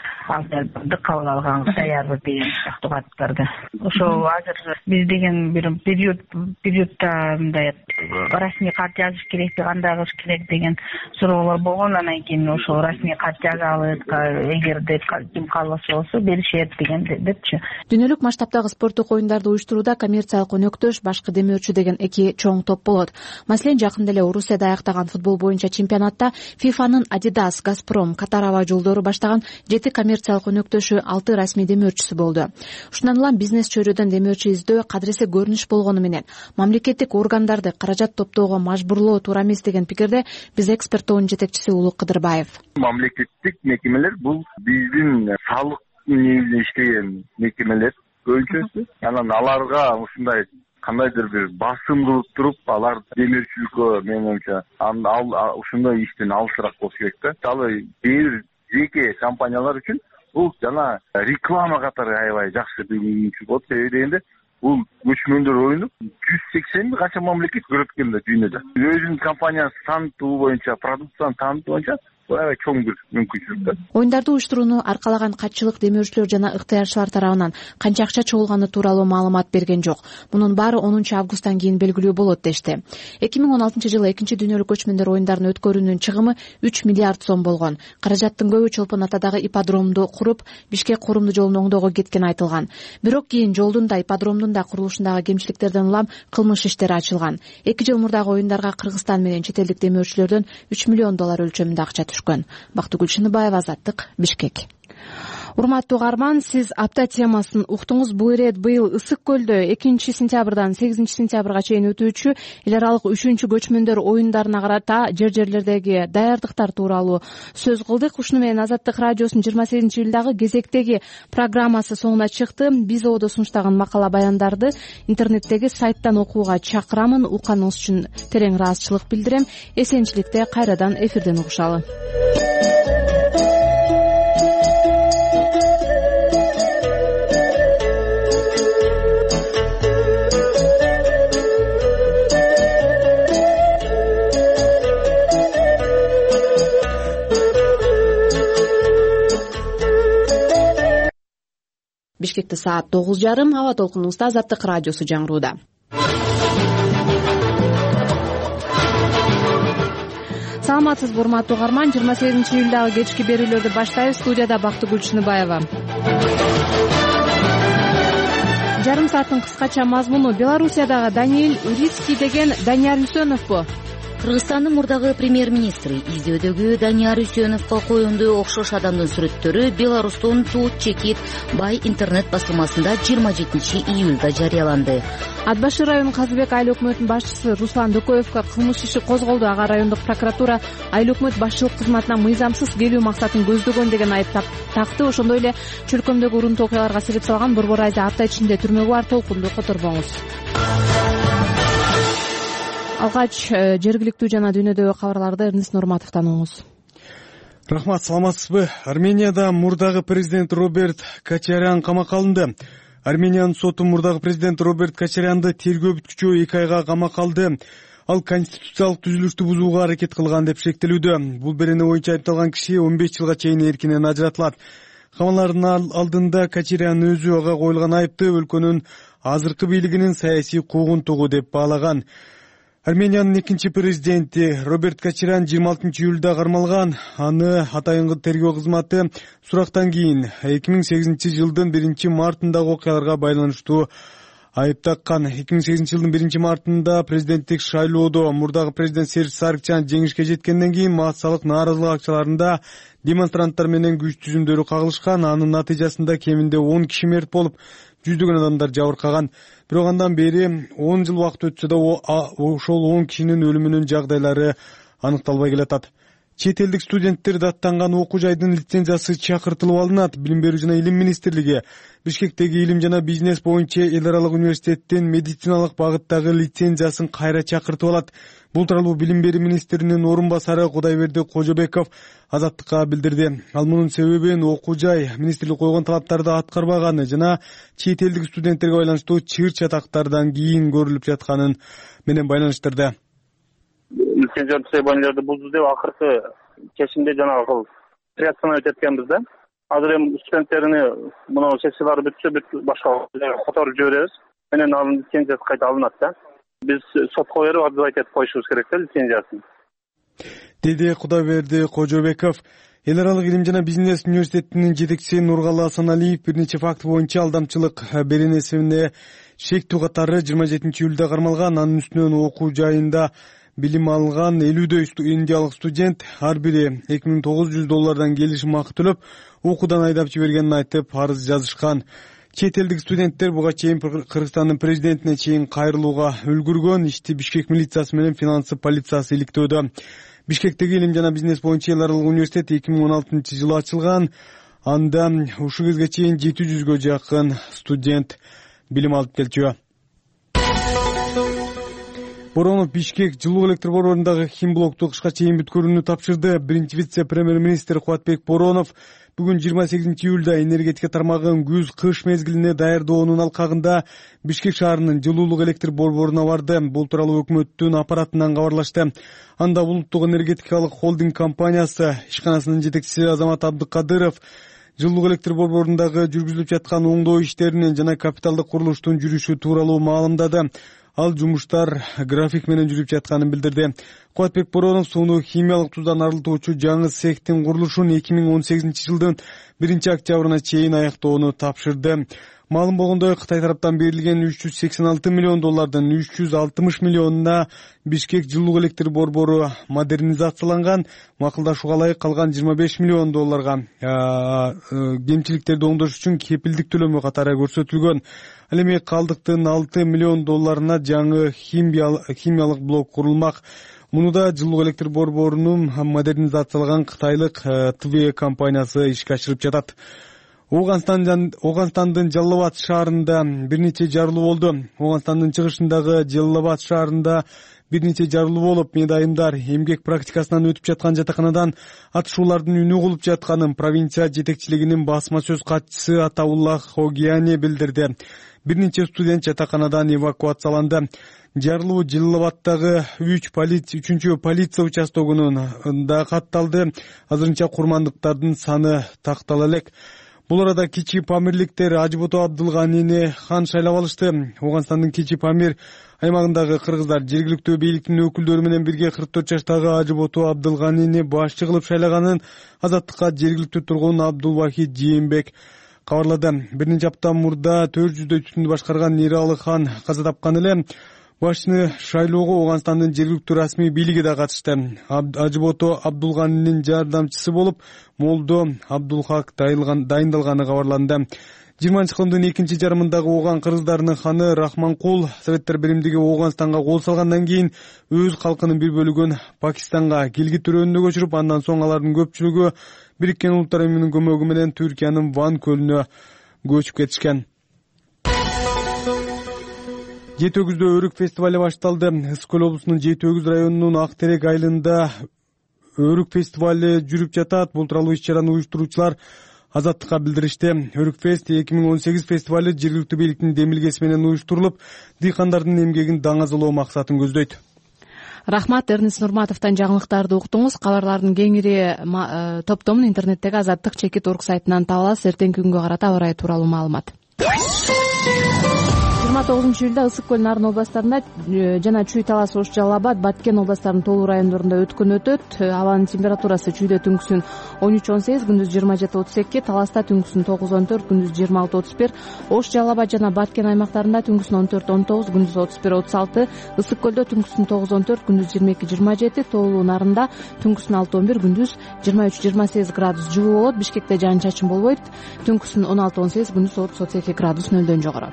алды кабыл алганга даярбыз деген сыяктуу каттарды. Ошол азыр биз деген бир периодта мындай расмий кат жазыш керекпи, кандай кылыш керек деген суроолор болгон. Анан кийин ошол расмий кат жазабыз, эгерде ким кааласа болсо беришет деген депчи. Дүйнөлүк масштабтагы спорттук оюндарды уюштурууда коммерциялык өнөктөш, башкы демөөрчү деген эки чоң топ болот. Маселен, жакында эле Орусияда аяктаган футбол боюнча чемпионатта ФИФАнын Adidas, Газпром, Катар аба жолдору баштаган 7 коммерциялык өнөктөшү 6 расмий демөөрчүсү болду. Ушундан улам бизнес чөйрөдөн демөөрчү издөө кадыресе көрүнүш болгону менен мамлекеттик органдарды каражат топтоого мажбурлоо туура эмес деген пикирде биз эксперт тобунун жетекчиси Улук Кыдырбаев. Мамлекеттик мекемелер бул биздин салык негизинде иштеген мекемелер көбүнчөсү. Анан аларга ушундай кандайдыр бир басымдуулук туруп, алар демөөрчүлүккө менин оюмча ушундай иштен алысыраак болуш керек да. Мисалы бир жеке компаниялар үчүн бул жана реклама катары аябай жакшы мүмкүнчүлүк болот. Себеби дегенде бул көчмөндөр оюну 180 канча мамлекет көрөт экен да дүйнөдө. Өзүнүн компаниясын таанытуу боюнча, продукцияны таанытуу боюнча аябай чоң бир мүмкүнчүлүк да. Оюндарды уюштурууну аркалаган катчылык демөөрчүлөр жана ыктыярчылар тарабынан канча акча чогулганы тууралуу маалымат берген жок. Мунун баары 10 августтан кийин белгилүү болот дешти. 2016 жылы 2 дүйнөлүк көчмөндөр оюндарын өткөрүүнүн чыгымы 3 миллиард сом болгон. Каражаттын көбү Чолпон Атадагы ипподромду куруп, Бишкек Курумду жолун оңдоого кеткен айтылган. Бирок кийин жолдун да ипподромдун да курулушундагы кемчиликтерден улам кылмыш иштери ачылган. 2 жыл мурдагы оюндарга Кыргызстан менен чет элдик демөөрчүлөрдөн $3 миллион өлчөмүндө акча түшкөн. Бактыгүл Шыныбаева, Азаттык, Бишкек. Урматтуу угарман, сиз апта темасын уктуңуз. Бул ирет быйыл ысык көлдө 2-сентябрдан 8-сентябрга чейин өтүүчү эл аралык 3 көчмөндөр оюндарына карата жер-жерлердеги даярдыктар тууралуу сөз кылдык. Ушуну менен Азаттык радиосунун 28-июлдагы кезектеги программасы соңуна чыкты. Биз ободо сунуштаган макала баяндарды интернеттеги сайттан окууга чакырамын. Укканыңыз үчүн терең ыраазычылык билдирем. Эсенчиликте кайрадан эфирден угушалы. Бишкекте саат 9:30. Аба толкунубузда Азаттык радиосу жаңырууда. Саламатсызбы урматтуу угарман, 28-июлдагы кечки берүүлөрдү баштайбыз. Студияда Бактыгүл Чыныбаева. Жарым сааттын кыскача мазмуну: Белоруссиядагы Даниил Урицкий деген Данияр Үсөновбу? Кыргызстандын мурдагы премьер-министри издөөдөгү Данияр Үсөновго коюндуу окшош адамдын сүрөттөрү Беларустун Тут Чекит бай интернет басылмасында 27-июлда жарыяланды. Ат Башыр районунун Казыбек айыл өкмөтүнүн башчысы Руслан Дөкөевгө кылмыш иши козголду. Ага райондук прокуратура айыл өкмөт башчылык кызматына мыйзамсыз келүү максатын көздөгөн деген айып такты. Ошондой эле чөлкөмдөгү урунтуу окуяларга себеп салган Борбор айда апта ичинде түрмөгө бар толкунду которбоңуз. Алгач жергиликтүү жана дүйнөдөгү кабарларды Эрнест Нурматовдон угуңуз. Рахмат, саламатсызбы? Арменияда мурдагы президент Роберт Кочарян камакка алынды. Армениянын соту мурдагы президент Роберт Кочарянды тергөө бүткүчү 2 айга камакка алды. Ал конституциялык түзүлүштү бузууга аракет кылган деп шектелүүдө. Бул берене боюнча айыпталган киши 15 жылга чейин эркинен ажыратылат. Камалардын алдында Кочарян өзү ага коюлган айыпты өлкөнүн азыркы бийлигинин саясий куугунтугу деп баалаган. Армениянын экинчи президенти Роберт Кочарян 26-июлда кармалган. Аны атайынгы тергөө кызматы сурактан кийин 2008-жылдын 1-мартындагы окуяларга байланыштуу айып таккан. 2008-жылдын 1-мартында президенттик шайлоодо мурдагы президент Серж Саргчан жеңишке жеткенден кийин массалык нааразылык акчаларында демонстранттар менен күч түзүмдөрү кагылышкан. Анын натыйжасында кеминде 10 киши мерт болуп, жүздөгөн адамдар жабыркаган. Бирок андан бери 10 жыл убакыт өтсө да ошол 10 кишинин өлүмүнүн жагдайлары аныкталбай келатат. Чет элдик студенттер даттанган окуу жайдын лицензиясы чакыртылып алынат. Билим берүү жана илим министрлиги Бишкектеги илим жана бизнес боюнча эл аралык университеттин медициналык багыттагы лицензиясын кайра чакыртып алат. Бул тууралуу билим берүү министринин орун басары Кудайберди Кожобеков Азаттыкка билдирди. Ал мунун себебин окуу жай министрлик койгон талаптарды аткарбаганы жана чет элдик студенттерге байланыштуу чыр чатактардан кийин көрүлүп жатканын менен байланыштырды. Лицензия требованияларды бузду деп акыркы чечимде жанагы приятсына өтөт экенбиз да. Азыр эми студенттерини мына сессиялары бүтсө башка которуп жиберебиз. Менен анын лицензиясы кайта алынат да. Биз сотко берип отзывать этип коюшубуз керек да лицензиясын. Деди Кудайберди Кожобеков. Эл аралык илим жана бизнес университетинин жетекчиси Нургалы Асаналиев бир нече факт боюнча алдамчылык беренесине шектүү катары 27-июлда кармалган. Анын үстүнөн окуу жайында билим алган 50 индиялык студент ар бири $2900 келишим акы төлөп, окуудан айдап жибергенин айтып арыз жазышкан. Чет элдик студенттер буга чейин Кыргызстандын президентине чейин кайрылууга үлгүргөн. Ишти Бишкек милициясы менен финансы полициясы иликтөөдө. Бишкектеги илим жана бизнес боюнча эл аралык университет 2016-жылы ачылган. Анда ушул кезге чейин 700гө жакын студент билим алып келчү. Боронов Бишкек жылуу электр борборундагы химблокту кышка чейин бүткөрүүнү тапшырды. Биринчи вице-премьер-министр Кубатбек Боронов бүгүн 28-июлда энергетика тармагын күз-кыш мезгилине даярдоонун алкагында Бишкек шаарынын жылуулук электр борборуна барды. Бул тууралуу өкмөттүн аппаратынан кабарлашты. Анда улуттук энергетикалык холдинг компаниясы ишканасынын жетекчиси Азамат Абдыкадыров жылуулук электр борборундагы жүргүзүлүп жаткан оңдоо иштеринин жана капиталдык курулуштун жүрүшү тууралуу маалымдады. Ал жумуштар график менен жүрүп жатканын билдирди. Кубатбек Боронов сууну химиялык туздан арылтуучу жаңы цехтин курулушун 2018-жылдын 1-октябрына чейин аяктоону тапшырды. Маалым болгондой, Кытай тараптан берилген $386 миллион 360 миллионуна Бишкек жылуу электр борбору модернизацияланган, макулдашууга ылайык калган $25 миллион кемчиликтерди оңдош үчүн кепилдик төлөмү катары көрсөтүлгөн. Ал эми калдыктын $6 миллион жаңы химиялык блок курулмак. Муну да жылуу электр борборунун модернизацияланган кытайлык ТВ компаниясы ишке ашырып жатат. Ооганстандын Жалалабад шаарында бир нече жарылуу болду. Ооганстандын чыгышындагы Жалалабад шаарында бир нече жарылуу болуп, медайымдар эмгек практикасынан өтүп жаткан жатаканадан атышуулардын үнү угулуп жатканын провинция жетекчилигинин басма сөз катчысы Атаулла Хогияне билдирди. Бир нече студент жатаканадан эвакуацияланды. Жарылуу Жалалабаддагы 3-чү полиция участогунда катталды. Азырынча курмандыктардын саны тактала элек. Бул арада Кичи Памирликтер Ажыбото Абдылганини хан шайлап алышты. Ооганстандын Кичи Памир аймагындагы кыргыздар жергиликтүү бийликтин өкүлдөрү менен бирге 44 жаштагы Ажыбото Абдылганини башчы кылып шайлаганын Азаттыкка жергиликтүү тургун Абдулвахид Жээнбек кабарлады. Бир нече апта мурда 400 түтүндү башкарган Нералы хан каза тапкан эле. Башчыны шайлоого Ооганстандын жергиликтүү расмий бийлиги да катышты. Ажыбото Абдулганинин жардамчысы болуп Молдо Абдулхак дайындалганы кабарланды. 20-кылымдын экинчи жарымындагы Ооган кыргыздарынын ханы Рахманкул Советтер биримдиги Ооганстанга кол салгандан кийин өз калкынын бир бөлүгүн Пакистанга килги төрөнүнө көчүрүп, андан соң алардын көпчүлүгү Бириккен Улуттар Уюмунун көмөгү менен Түркиянын Ван көлүнө көчүп кетишкен. Жети өгүздө өрүк фестивали башталды. Ысык көл облусунун Жети өгүз районунун Ак Терек айылында өрүк фестивали жүрүп жатат. Бул тууралуу иш-чараны уюштуруучулар Азаттыкка билдиришти. Өрүк фест 2018 фестивали жергиликтүү бийликтин демилгеси менен уюштурулуп, дыйкандардын эмгегин даңазалоо максатын көздөйт. Рахмат, Эрнест Нурматовдон жаңылыктарды уктуңуз. Кабарлардын кеңири топтомун интернеттеги azattik.org сайтынан таба аласыз. Эртеңки күнгө карата аба ырайы тууралуу маалымат. 29-июлда Ысык көл Нарын областарында жана Чүй Талас Ош Жалал-Абад Баткен областарынын толуу райондорунда өткөн өтөт. Абанын температурасы Чүйдө түнкүсүн 13-18, күндүз 27-32, Таласта түнкүсүн 9-14, күндүз 26-31, Ош Жалал-Абад жана Баткен аймактарында түнкүсүн 14-19, күндүз 31-36, Ысык көлдө түнкүсүн 9-14, күндүз 22-27, толуу Нарында түнкүсүн 6-11, күндүз 23-28 градус жылуу болот. Бишкекте жаан чачын болбойт. Түнкүсүн 16-18, күндүз 30-32 градус нөлдөн жогору.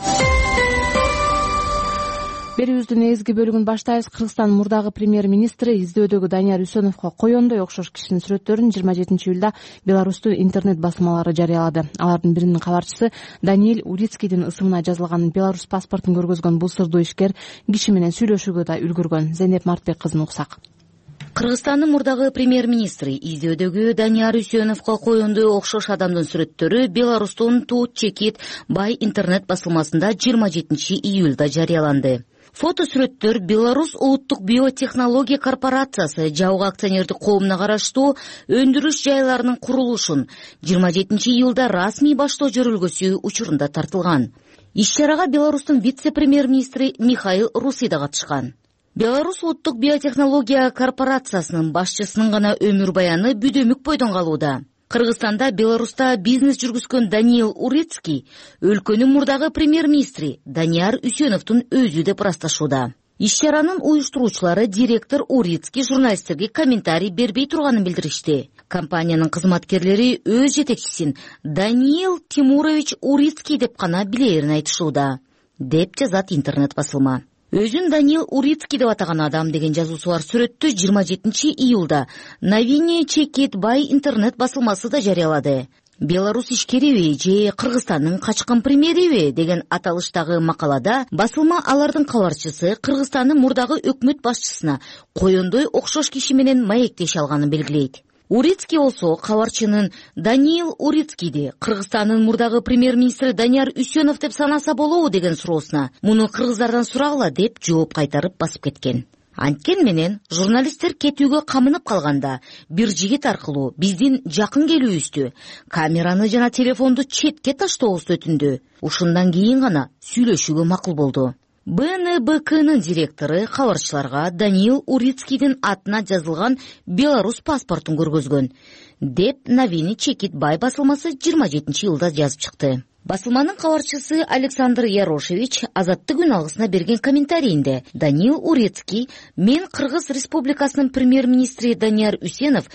Берүүбүздүн негизги бөлүгүн баштайбыз. Кыргызстан мурдагы премьер-министри издөөдөгү Данияр Үсөновго коёндой окшош кишинин сүрөттөрүн 27-июлда Беларустун интернет басмалары жарыялады. Алардын биринин кабарчысы Даниэль Урицкийдин ысымына жазылган Беларусь паспортун көргөзгөн бул сырдуу ишкер киши менен сүйлөшүүгө да үлгүргөн. Зейнеп Мартбек кызын уксак. Кыргызстандын мурдагы премьер-министри издөөдөгү Данияр Үсөновго коёндой окшош адамдын сүрөттөрү Беларустун Тут Чекит бай интернет басылмасында 27-июлда жарыяланды. Фото сүрөттөр Беларусь улуттук биотехнология корпорациясы жабык акционердик коомуна караштуу өндүрүш жайларынын курулушун 27-июлда расмий баштоо жөрөлгөсү учурунда тартылган. Иш-чарага Беларустун вице-премьер-министри Михаил Руси да катышкан. Беларусь улуттук биотехнология корпорациясынын башчысынын гана өмүр баяны бүдөмүк бойдон калууда. Кыргызстанда Беларуста бизнес жүргүзгөн Даниэль Урицкий өлкөнүн мурдагы премьер-министри Данияр Үсөновдун өзү деп ырасташууда. Иш-чаранын уюштуруучулары директор Урицкий журналисттерге комментарий бербей турганын билдиришти. Компаниянын кызматкерлери өз жетекчисин Даниэль Тимурович Урицкий деп гана билээрин айтышууда, деп жазат интернет басылма. Өзүн Даниэль Урицкий деп атаган адам деген жазуусу бар сүрөттү 27-июлда Новини Чекит бай интернет басылмасы да жарыялады. Беларусь ишкериби же Кыргызстандын качкан премьериби деген аталыштагы макалада басылма алардын кабарчысы Кыргызстандын мурдагы өкмөт башчысына коёндой окшош киши менен маектеше алганын белгилейт. Урицкий болсо кабарчынын Даниэль Урицкийди Кыргызстандын мурдагы премьер-министри Данияр Үсөнов деп санаса болобу деген суроосуна муну кыргыздардан сурагыла деп жооп кайтарып басып кеткен. Анткени менен журналисттер кетүүгө камынып калганда бир жигит аркылуу биздин жакын келүүбүздү, камераны жана телефонду четке таштообузду өтүндү. Ушундан кийин гана сүйлөшүүгө макул болду. БНБКнын директору кабарчыларга Даниил Урицкийдин атына жазылган Беларусь паспортун көргөзгөн деп Новини Чекит Бай басылмасы 27-июлда жазып чыкты. Басылманын кабарчысы Александр Ярошевич Азаттык күн алгысына берген комментарийинде Даниил Урицкий мен Кыргыз Республикасынын премьер-министри Данияр Үсенов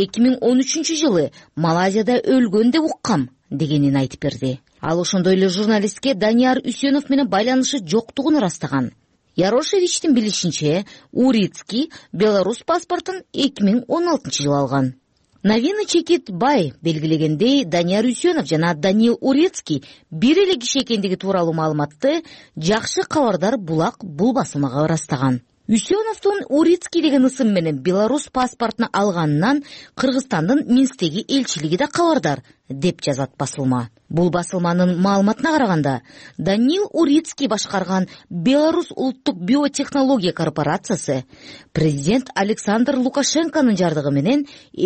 2013-жылы Малайзияда өлгөн деп уккам дегенин айтып берди. Ал ошондой эле журналистке Данияр Үсенов менен байланышы жоктугун ырастаган. Ярошевичтин билишинче, Урицкий Беларусь паспортун 2016-жылы алган. Новини Чекит Бай белгилегендей, Данияр Үсенов жана Даниил Урицкий бир эле киши экендиги тууралуу маалыматты жакшы кабардар Булак бул басылмага ырастаган. Үсеновдун Урицкий деген ысым менен Беларусь паспортун алганынан Кыргызстандын Минсктеги элчилиги да кабардар, деп жазат басылма. Бул басылманын маалыматына караганда, Даниил Урицкий башкарган Беларусь улуттук биотехнология корпорациясы президент Александр Лукашенконун жардыгы менен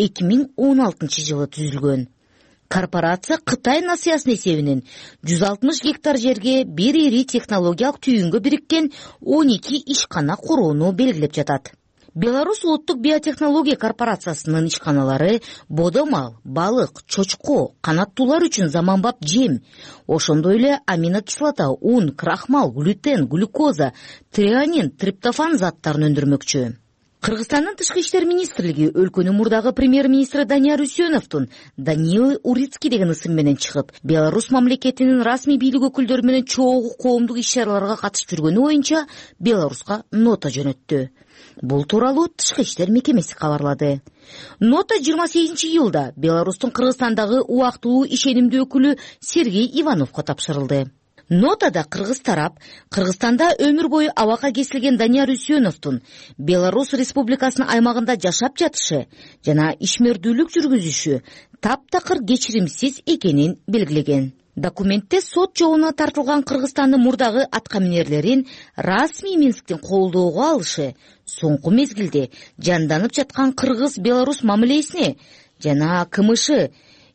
2016-жылы түзүлгөн. Корпорация Кытай насыясынын эсебинен 160 гектар жерге бир ири технологиялык түйүнгө бириккен 12 ишкана курууну белгилеп жатат. Беларусь улуттук биотехнология корпорациясынын ишканалары бодомал, балык, чочко, канаттуулар үчүн заманбап жем, ошондой эле аминокислота, ун, крахмал, глютен, глюкоза, трианин, триптофан заттарын өндүрмөкчү. Кыргызстандын тышкы иштер министрлиги өлкөнүн мурдагы премьер-министри Данияр Үсеновдун Даниил Урицкий деген ысым менен чыгып, Беларусь мамлекетинин расмий бийлик өкүлдөрү менен чогуу коомдук иш-чараларга катышып жүргөнү боюнча Беларуска нота жөнөттү. Бул тууралуу тышкы иштер мекемеси кабарлады. Нота 28-июлда Беларустун Кыргызстандагы убактылуу ишенимдүү өкүлү Сергей Ивановго тапшырылды. Нотада кыргыз тарап Кыргызстанда өмүр бою абакка кесилген Данияр Үсеновдун Беларусь Республикасынын аймагында жашап жатышы жана ишмердүүлүк жүргүзүшү таптакыр кечиримсиз экенин белгилеген. Документте сот жообуна тартылган Кыргызстандын мурдагы аткаминерлерин расмий Минсктин колдоого алышы соңку мезгилде жанданып жаткан Кыргыз-Беларусь мамилесине жана КМШ,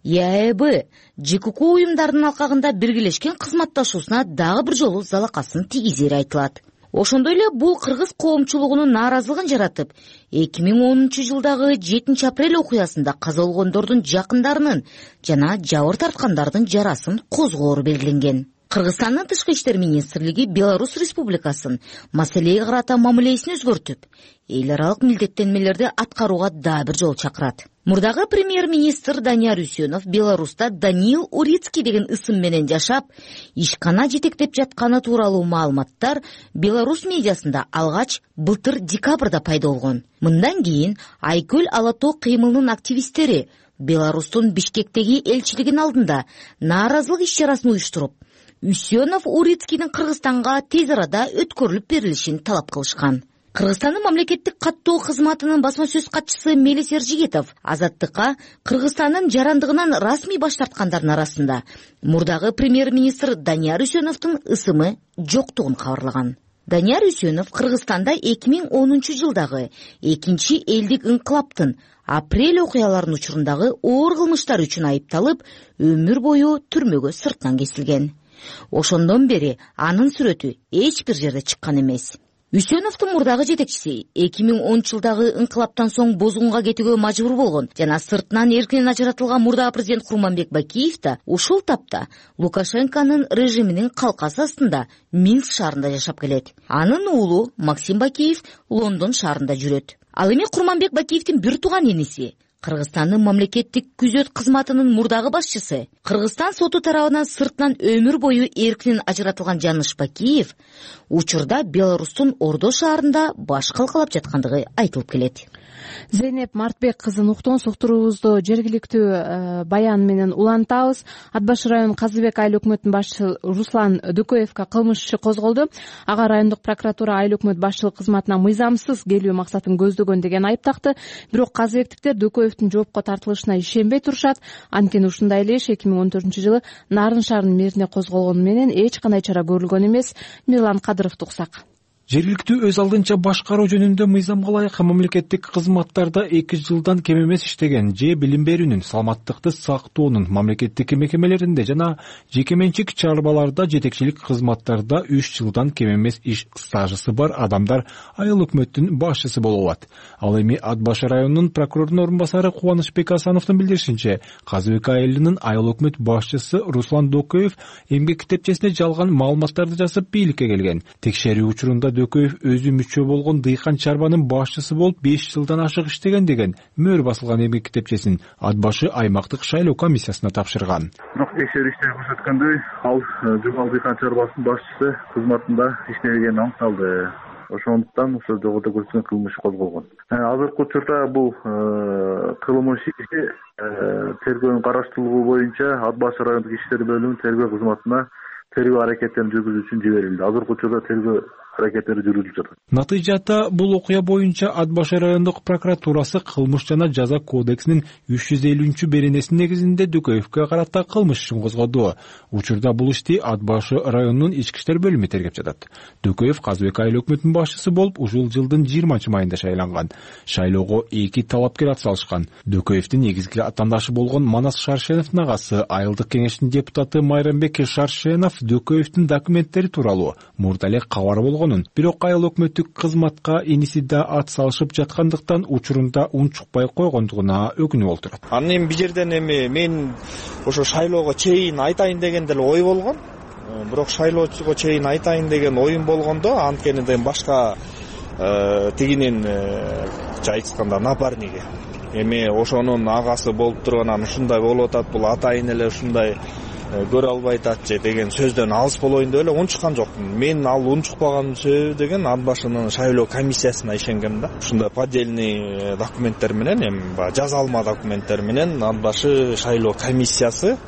ЯЭБ, ЖКК уюмдарынын алкагында биргелешкен кызматташуусуна дагы бир жолу залакасын тийгизери айтылат. Ошондой эле бул кыргыз коомчулугунун нааразылыгын жаратып, 2010-жылдагы 7-апрель окуясында каза болгондордун жакындарынын жана жабыр тарткандардын жарасын козгоору белгиленген. Кыргызстандын тышкы иштер министрлиги Беларусь Республикасын маселеге карата мамилесин өзгөртүп, эл аралык милдеттенмелерди аткарууга дагы бир жолу чакырат. Мурдагы премьер-министр Данияр Үсенов Беларуста Даниил Урицкий деген ысым менен жашап, ишкана жетектеп жатканы тууралуу маалыматтар Беларусь медиасында алгач былтыр декабрда пайда болгон. Мындан кийин Айкөл Ала-тоо кыймылынын активисттери Беларустун Бишкектеги элчилигинин алдында нааразылык иш-чарасын уюштуруп, Үсенов Урицкийдин Кыргызстанга тез арада өткөрүлүп берилишин талап кылышкан. Кыргызстандын мамлекеттик каттоо кызматынын басма сөз катчысы Мелис Эржигитов Азаттыкка Кыргызстандын жарандыгынан расмий баш тарткандардын арасында мурдагы премьер-министр Данияр Үсеновдун ысымы жоктугун кабарлаган. Данияр Үсенов Кыргызстанда 2010-жылдагы экинчи элдик инкылаптын апрель окуяларынын учурундагы оор кылмыштар үчүн айыпталып, өмүр бою түрмөгө сырттан кесилген. Ошондон бери анын сүрөтү эч бир жерде чыккан эмес. Үсеновдун мурдагы жетекчиси 2010-жылдагы инкылаптан соң бозгунга кетүүгө мажбур болгон жана сыртынан эркинен ажыратылган мурдагы президент Курманбек Бакиев да ушул тапта Лукашенконун режиминин калкасы астында Минск шаарында жашап келет. Анын уулу Максим Бакиев Лондон шаарында жүрөт. Ал эми Курманбек Бакиевдин бир тууган эниси Кыргызстандын мамлекеттик күзөт кызматынын мурдагы башчысы, Кыргызстан соту тарабынан сыртынан өмүр бою эркинен ажыратылган Жаныш Бакиев учурда Беларустун Ордо шаарында баш калкалап жаткандыгы айтылып келет. Зейнеп Мартбек кызын уктон суктуруубузду жергиликтүү баян менен улантабыз. Ат башы район Казыбек айыл өкмөтүнүн башчысы Руслан Дөкөевго кылмыш иши козголду. Ага райондук прокуратура айыл өкмөт башчылык кызматына мыйзамсыз келүү максатын көздөгөн деген айып такты. Бирок казыбектиктер Дөкөевдин жоопко тартылышына ишенбей турушат. Анткени ушундай эле иш 2014-жылы Нарын шаарынын мэрине козголгону менен эч кандай чара көрүлгөн эмес. Мирлан Кадыровду уксак. Жергиликтүү өз алдынча башкаруу жөнүндө мыйзамга ылайык мамлекеттик кызматтарда 2 жылдан кем эмес иштеген же билим берүүнүн, саламаттыкты сактоонун мамлекеттик мекемелеринде жана жеке менчик чарбаларда жетекчилик кызматтарда 3 жылдан кем эмес иш стажысы бар адамдар айыл өкмөттүн башчысы боло алат. Ал эми Ат башы районунун прокурорунун орун басары Кубанычбек Асановдун билдиришинче, Казы өлкө айылынын айыл өкмөт башчысы Руслан Дөкөев эмгек китепчесине жалган маалыматтарды жазып бийликке келген. Текшерүү учурунда Дөкөев өзү мүчө болгон дыйкан чарбанын башчысы болуп 5 жылдан ашык иштеген деген мөр басылган эмгек китепчесин Ат башы аймактык шайлоо комиссиясына тапшырган. Бирок текшерүүчүлөр көрсөткөндөй, ал жумал дыйкан чарбасынын башчысы кызматында иштебегени аныкталды. Ошондуктан ошо жогоруда көрсөтүлгөн кылмыш козголгон. Азыркы учурда бул кылмыш иши тергөөнүн караштырылуу боюнча Ат башы райондук иштер бөлүмүнүн тергөө кызматына тергөө аракеттерин жүргүзүү үчүн жиберилди. Азыркы учурда тергөө аракеттери жүрүлүп жатат. Натыйжада бул окуя боюнча Ат башы райондук прокуратурасы кылмыш жана жаза кодексинин 350-беренесинин негизинде Дөкөевгө карата кылмыш ишин козгоду. Учурда бул ишти Ат башы районунун ички иштер бөлүмү тергеп жатат. Дөкөев Казыбек айыл өкмөтүнүн башчысы болуп ушул жылдын 20-майында шайланган. Шайлоого 2 талапкер ат салышкан. Дөкөевдин негизги атандашы болгон Манас Шаршеновдун агасы, айылдык кеңештин депутаты Майрамбек Шаршенов Дөкөевдин документтери тууралуу мурда эле кабар болгон. Бирок айыл өкмөттүк кызматка иниси да ат салышып жаткандыктан учурунда унчукпай койгондугуна өкүнүп отурат. Анан эми бир жерден мен ошо шайлоого чейин айтайын деген деле ой болгон. Бирок шайлоого чейин айтайын деген оюм болгондо анткени башка тигинин айтышканда напарниги. Эми ошонун агасы болуп турганан ушундай болуп атат, бул атайын эле ушундай көрө албай атат деген сөздөн алыс болоюн деп эле унчуккан жокмун. Мен ал унчукпаган сөз деген Ат башынын шайлоо комиссиясына ишенгем да. Ушундай поддельный документтер менен, эми жазалма документтер менен Ат башы шайлоо комиссиясы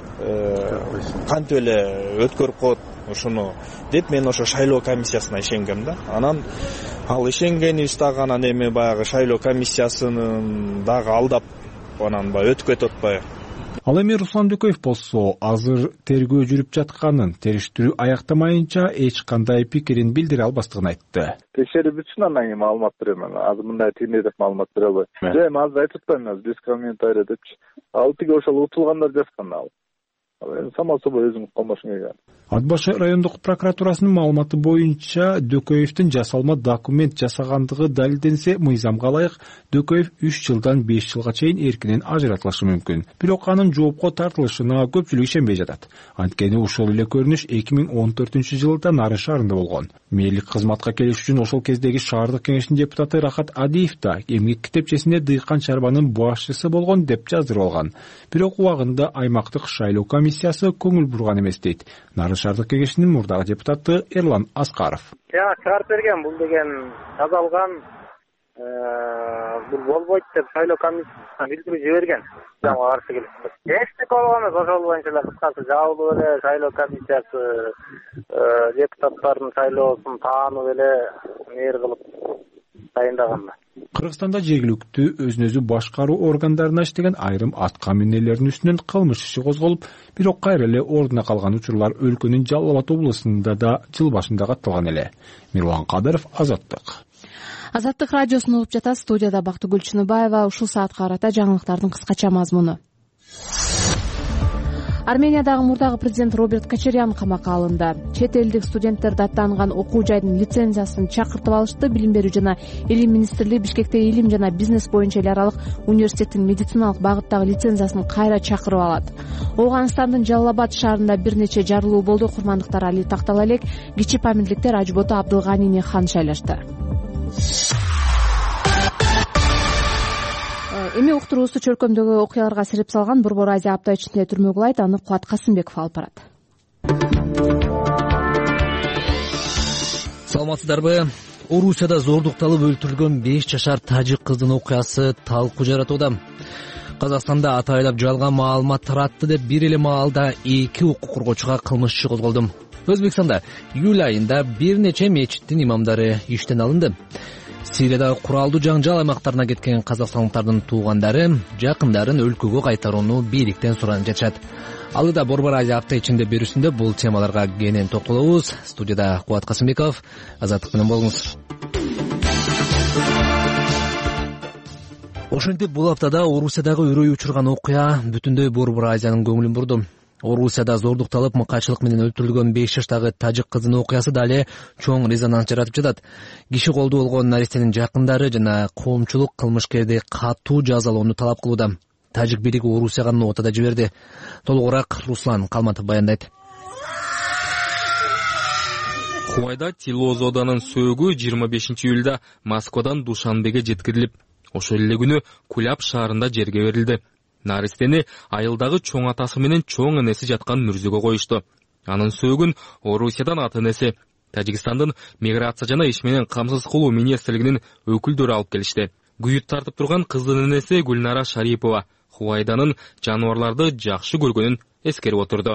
кантип эле өткөрүп коет ушуну деп мен ошо шайлоо комиссиясына ишенгем да. Анан ал ишенгенибиз дагы анан эми баягы шайлоо комиссиясынын дагы алдап анан өтүп кетип атпайбы. Ал эми Руслан Дөкөев болсо азыр тергөө жүрүп жатканын, териштирүү аяктамайынча эч кандай пикирин билдире албастыгын айтты. Текшерип бүтсүн, анан кийин маалымат берем. Азыр мындай тигиндей деп маалымат бере албайм. Эми азыр айтып атпаймын, без комментарий депчи. Ал тиги ошол утулгандар жазган ал. Само собой өзүң колмошуң келген. Ат башы райондук прокуратурасынын маалыматы боюнча Дөкөевдин жасалма документ жасагандыгы далилденсе, мыйзамга ылайык Дөкөев 3 жылдан 5 жылга чейин эркинен ажыратылышы мүмкүн. Бирок анын жоопко тартылышына көпчүлүк ишенбей жатат. Анткени ошол эле көрүнүш 2014-жылда Нары шаарында болгон. Мэрлик кызматка келиш үчүн ошол кездеги шаардык кеңештин депутаты Рахат Адиев да эмгек китепчесине дыйкан чарбанын башчысы болгон деп жаздырып алган. Бирок убагында аймактык шайлоо комиссиясы көңүл бурган эмес дейт Нары шаардык кеңешинин мурдагы депутаты Эрлан Аскаров. Чыгарып берген, бул деген жазалган, бул болбойт деп шайлоо комиссиясына билдирүү жиберген. Жамга каршы келип. Эчтеке болгон эмес, ошол боюнча эле кыскасы жабылып эле шайлоо комиссиясы депутаттардын шайлоосун таанып эле мээр кылып дайындаган. Кыргызстанда жергиликтүү өзүн-өзү башкаруу органдарына иштеген айрым атка минелердин үстүнөн кылмыш иши козголуп, бирок кайра эле ордуна калган учурлар өлкөнүн Жалал Абад облусунда да жыл башында катталган эле. Мирлан Кадыров, Азаттык. Азаттык радиосун угуп жатат. Студияда Бактыгүл Чыныбаева. Ушул саатка карата жаңылыктардын кыскача мазмуну. Армениядагы мурдагы президент Роберт Кочарян камакка алынды. Чет элдик студенттер даттанган окуу жайдын лицензиясын чакыртып алышты. Билим берүү жана илим министрлиги Бишкекте илим жана бизнес боюнча эл аралык университеттин медициналык багыттагы лицензиясын кайра чакырып алат. Ооганстандын Жалал Абад шаарында бир нече жарылуу болду. Курмандыктар али тактала элек. Кичи памирликтер Ажбото Абдылганини хан шайлашты. Эми уктуруусу чөлкөмдөгү окуяларга сирип салган Борбор Азия апта ичинде түрмөгө улайт. Аны Кубат Касымбеков алып барат. Саламатсыздарбы? Орусияда зордукталып өлтүрүлгөн 5 жашар тажик кыздын окуясы талкуу жаратууда. Казакстанда атайлап жалган маалымат таратты деп бир эле маалда 2 укук коргоочуга кылмыш иши козголду. Өзбекстанда июль айында бир нече мечиттин имамдары иштен алынды. Сириядагы куралдуу жаңжал аймактарына кеткен казакстандыктардын туугандары жакындарын өлкөгө кайтарууну бийликтен суранып жатышат. Алда Борбор Азия апта ичинде берүүсүндө бул темаларга кенен токтолобуз. Студияда Кубат Касымбеков, Азаттык менен болуңуз. Ошентип бул аптада Орусиядагы өрөй учурган окуя бүтүндөй Борбор Азиянын көңүлүн бурду. Орусияда зордукталып мыкаачылык менен өлтүрүлгөн 5 жаштагы тажик кызынын окуясы дале чоң резонанс жаратып жатат. Киши колдуу болгон наристенин жакындары жана коомчулук кылмышкерди катуу жазалоону талап кылууда. Тажик бийлиги Орусияга нота да жиберди. Толугураак Руслан Калматов баяндайт. Хувайда Тилозоданын сөөгү 25-июлда Москвадан Душанбеге жеткирилип, ошол эле күнү Куляб шаарында жерге берилди. Наристени айылдагы чоң атасы менен чоң энеси жаткан мүрзөгө коюшту. Анын сөөгүн Орусиядан ата энеси, Тажикстандын миграция жана иш менен камсыз кылуу министрлигинин өкүлдөрү алып келишти. Күйүт тартып турган кыздын энеси Гүлнара Шарипова Хувайданын жаныбарларды жакшы көргөнүн эскерип отурду.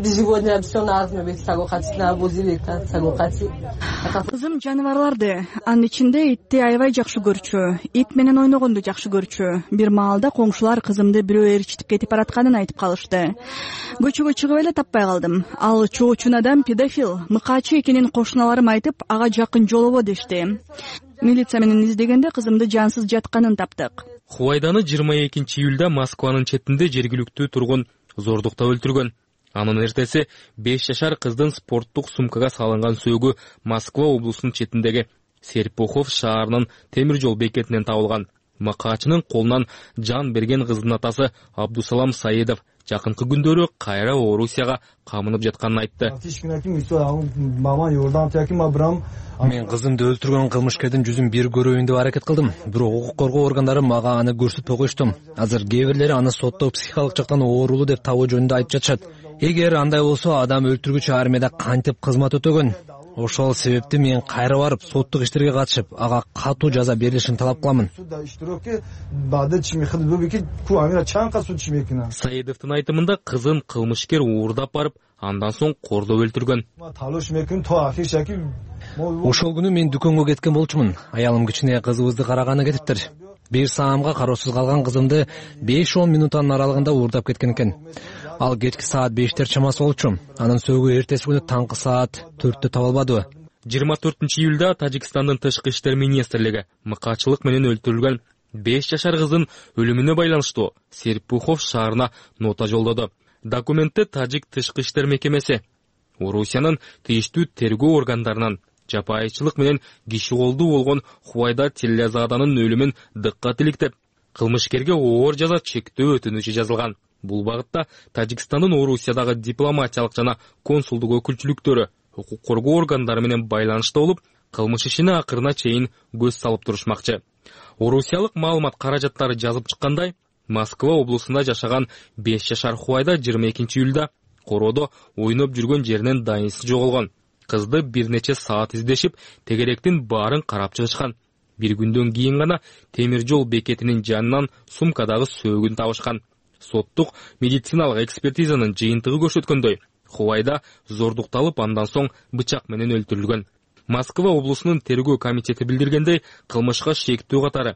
Кызым жаныбарларды, анын ичинде итти аябай жакшы көрчү. Ит менен ойногонду жакшы көрчү. Бир маалда коңшулар кызымды бирөө ээрчитип кетип баратканын айтып калышты. Көчөгө чыгып эле таппай калдым. Ал чоочун адам педофил, мыкаачы экенин кошуналарым айтып, ага жакын жолобо дешти. Милиция менен издегенде кызымды жансыз жатканын таптык. Хувайданы 22-июлда Москванын четинде жергиликтүү тургун зордуктап өлтүргөн. Анын эртеси 5 жашар кыздын спорттук сумкага салынган сөөгү Москва облусунун четиндеги Серпухов шаарынын темир жол бекетинен табылган. Макаачынын колунан жан берген кыздын атасы Абдусалам Саидов жакынкы күндөрү кайра Орусияга камынып жатканын айтты. Мен кызымды өлтүргөн кылмышкердин жүзүн бир көрөйүн деп аракет кылдым. Бирок укук коргоо органдары мага аны көрсөтпөй коюшту. Азыр кээ бирлери аны сотто психикалык жактан оорулуу деп табуу жөнүндө айтып жатышат. Эгер андай болсо, адам өлтүргүчү армияда кантип кызмат өтөгөн? Ошол себепти мен кайра барып соттук иштерге катышып, ага катуу жаза берилишин талап кыламын. Саидовдун айтымында кызын кылмышкер уурдап барып, андан соң кордоп өлтүргөн. Ошол күнү мен дүкөнгө кеткен болчумун. Аялым кичине кызыбызды караганы кетиптир. Бир саамга кароосуз калган кызымды 5-10 минуттан аралыгында уурдап кеткен экен. Ал кечки саат 5-тер чамасы болчу. Анын сөөгү эртеси күнү таңкы саат 4-тө табылбады. 24-июлда Тажикстандын тышкы иштер министрлиги мыкаачылык менен өлтүрүлгөн 5 жашар кыздын өлүмүнө байланыштуу Серпухов шаарына нота жолдоду. Документте Тажик тышкы иштер мекемеси Орусиянын тийиштүү тергөө органдарынан жапайычылык менен киши колдуу болгон Хувайда Тилозоданын өлүмүн дыккат иликтеп, кылмышкерге оор жаза чектөө өтүнүшү жазылган. Бул багытта Тажикстандын Орусиядагы дипломатиялык жана консулдук өкүлчүлүктөрү укук коргоо органдары менен байланышта болуп, кылмыш ишине акырына чейин көз салып турушмакчы. Орусиялык маалымат каражаттары жазып чыккандай, Москва облусунда жашаган 5 жашар Хувайда 22-июлда короодо ойноп жүргөн жеринен дайынсыз жоголгон. Кызды бир нече саат издешип, тегеректин баарын карап чыгышкан. Бир күндөн кийин гана темир жол бекетинин жанынан сумкадагы сөөгүн табышкан. Соттук медициналык экспертизанын жыйынтыгы көрсөткөндөй, Хувайда зордукталып, андан соң бычак менен өлтүрүлгөн. Москва облусунун тергөө комитети билдиргендей, кылмышка шектүү катары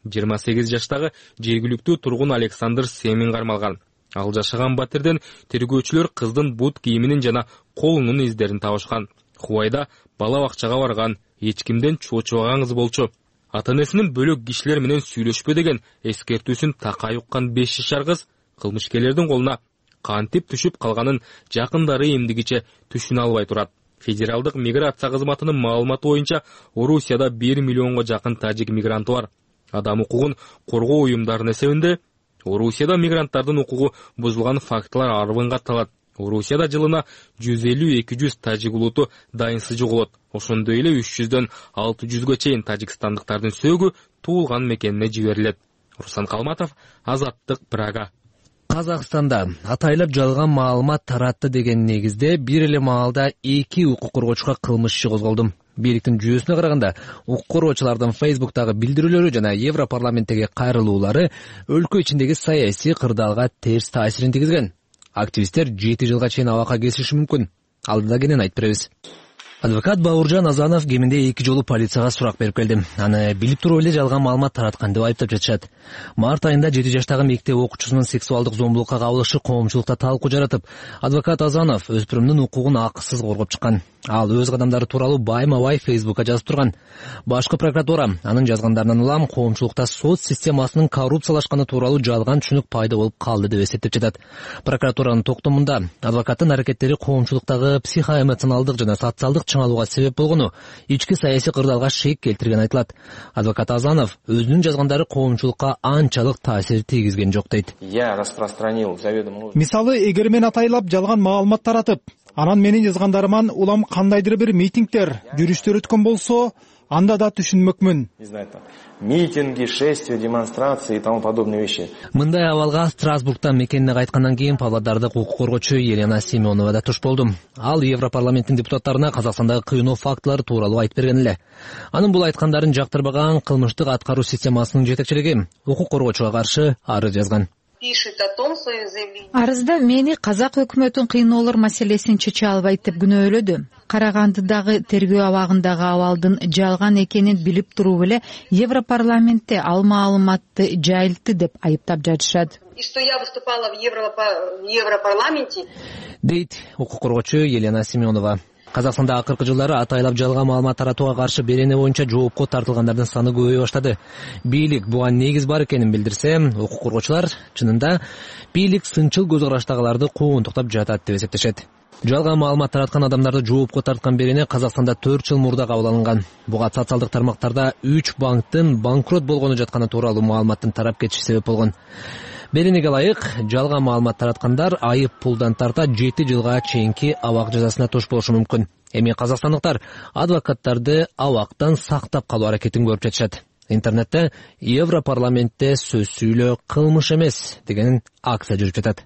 28 жаштагы жергиликтүү тургун Александр Семин кармалган. Ал жашаган батирден тергөөчүлөр кыздын бут кийиминин жана колунун издерин табышкан. Хувайда бала бакчага барган, эч кимден чоочубаган кыз болчу. Ата-энесинин бөлөк кишилер менен сүйлөшпө деген эскертүүсүн такай уккан 5 жашар кыз кылмышкерлердин колуна кантип түшүп калганын жакындары эмдигиче түшүнө албай турат. Федералдык миграция кызматынын маалыматы боюнча, Орусияда 1 миллионго жакын тажик мигранты бар. Адам укугун коргоо уюмдарынын эсебинде Орусияда мигранттардын укугу бузулган фактылар арбын катталат. Орусияда жылына 150-200 тажик улуту дайынсыз жоголот. Ошондой эле 300дөн 600га чейин тажикстандыктардын сөөгү туулган мекенине жиберилет. Руслан Калматов, Азаттык, Прага. Казакстанда атайлап жалган маалымат таратты деген негизде бир эле маалда 2 укук коргоочуга кылмыш иши козголду. Бийликтин жүйөсүнө караганда, укук коргоочулардын Facebook'тагы билдирүүлөрү жана Европарламенттеги кайрылуулары өлкө ичиндеги саясий кырдаалга терс таасирин тийгизген. Активисттер 7 жылга чейин абакка кесилиши мүмкүн. Алдыда кенен айтып беребиз. Адвокат Бауыржан Азанов кеминде 2 жолу полицияга сурак берип келди. Аны билип туруп эле жалган маалымат тараткан деп айыптап жатышат. Март айында 7 жаштагы мектеп окуучусунун сексуалдык зомбулукка кабылышы коомчулукта талкуу жаратып, адвокат Азанов өспүрүмдүн укугун акысыз коргоп чыккан. Ал өз кадамдары тууралуу байма-бай Facebook'ка жазып турган. Башкы прокуратура анын жазгандарынан улам коомчулукта соц системасынын коррупциялашканы тууралуу жалган түшүнүк пайда болуп калды деп эсептеп жатат. Прокуратуранын токтомунда адвокаттын аракеттери коомчулуктагы психоэмоционалдык жана социалдык чыңалууга себеп болгону, ички саясий кырдаалга шек келтирген айтылат. Адвокат Азанов өзүнүн жазгандары коомчулукка анчалык таасир тийгизген жок дейт. Я распространил заведомо. Мисалы, эгер мен атайлап жалган маалымат таратып, анан менин жазгандарыман улам кандайдыр бир митингдер, жүрүштөр өткөн болсо, анда да түшүнмөкмүн. Митинги, шествия, демонстрации и тому подобные вещи. Мындай абалга Страсбургтан мекенине кайткандан кийин Павлодардык укук коргоочу Елена Семенова да туш болду. Ал Европарламенттин депутаттарына Казакстандагы кыйноо фактылары тууралуу айтып берген эле. Анын бул айткандарын жактырбаган кылмыштык аткаруу системасынын жетекчилиги укук коргоочуга каршы арыз жазган. Арызда мени казак өкмөтүн кыйноолор маселесин чече албайт деп күнөөлөдү. Карагандыдагы тергөө абагындагы абалдын жалган экенин билип туруп эле Европарламентте ал маалыматты жайылтты деп айыптап жатышат. Что я выступала в Европарламенте, дейт укук коргоочу Елена Семенова. Казакстанда акыркы жылдары атайлап жалган маалымат таратууга каршы берене боюнча жоопко тартылгандардын саны көбөйө баштады. Бийлик буга негиз бар экенин билдирсе, укук коргоочулар чынында бийлик сынчыл көз караштагыларды куугунтуктап жатат деп эсептешет. Жалган маалымат тараткан адамдарды жоопко тарткан берене Казакстанда 4 жыл мурда кабыл алынган. Буга социалдык тармактарда 3 банктын банкрот болгону жатканы тууралуу маалыматтын тарап кетиши себеп болгон. Беренеге ылайык, жалган маалымат тараткандар айып пулдан тарта 7 жылга чейинки абак жазасына туш болушу мүмкүн. Эми казакстандыктар адвокаттарды абактан сактап калуу аракетин көрүп жатышат. Интернетте Европарламентте сөз сүйлөө кылмыш эмес деген акция жүрүп жатат.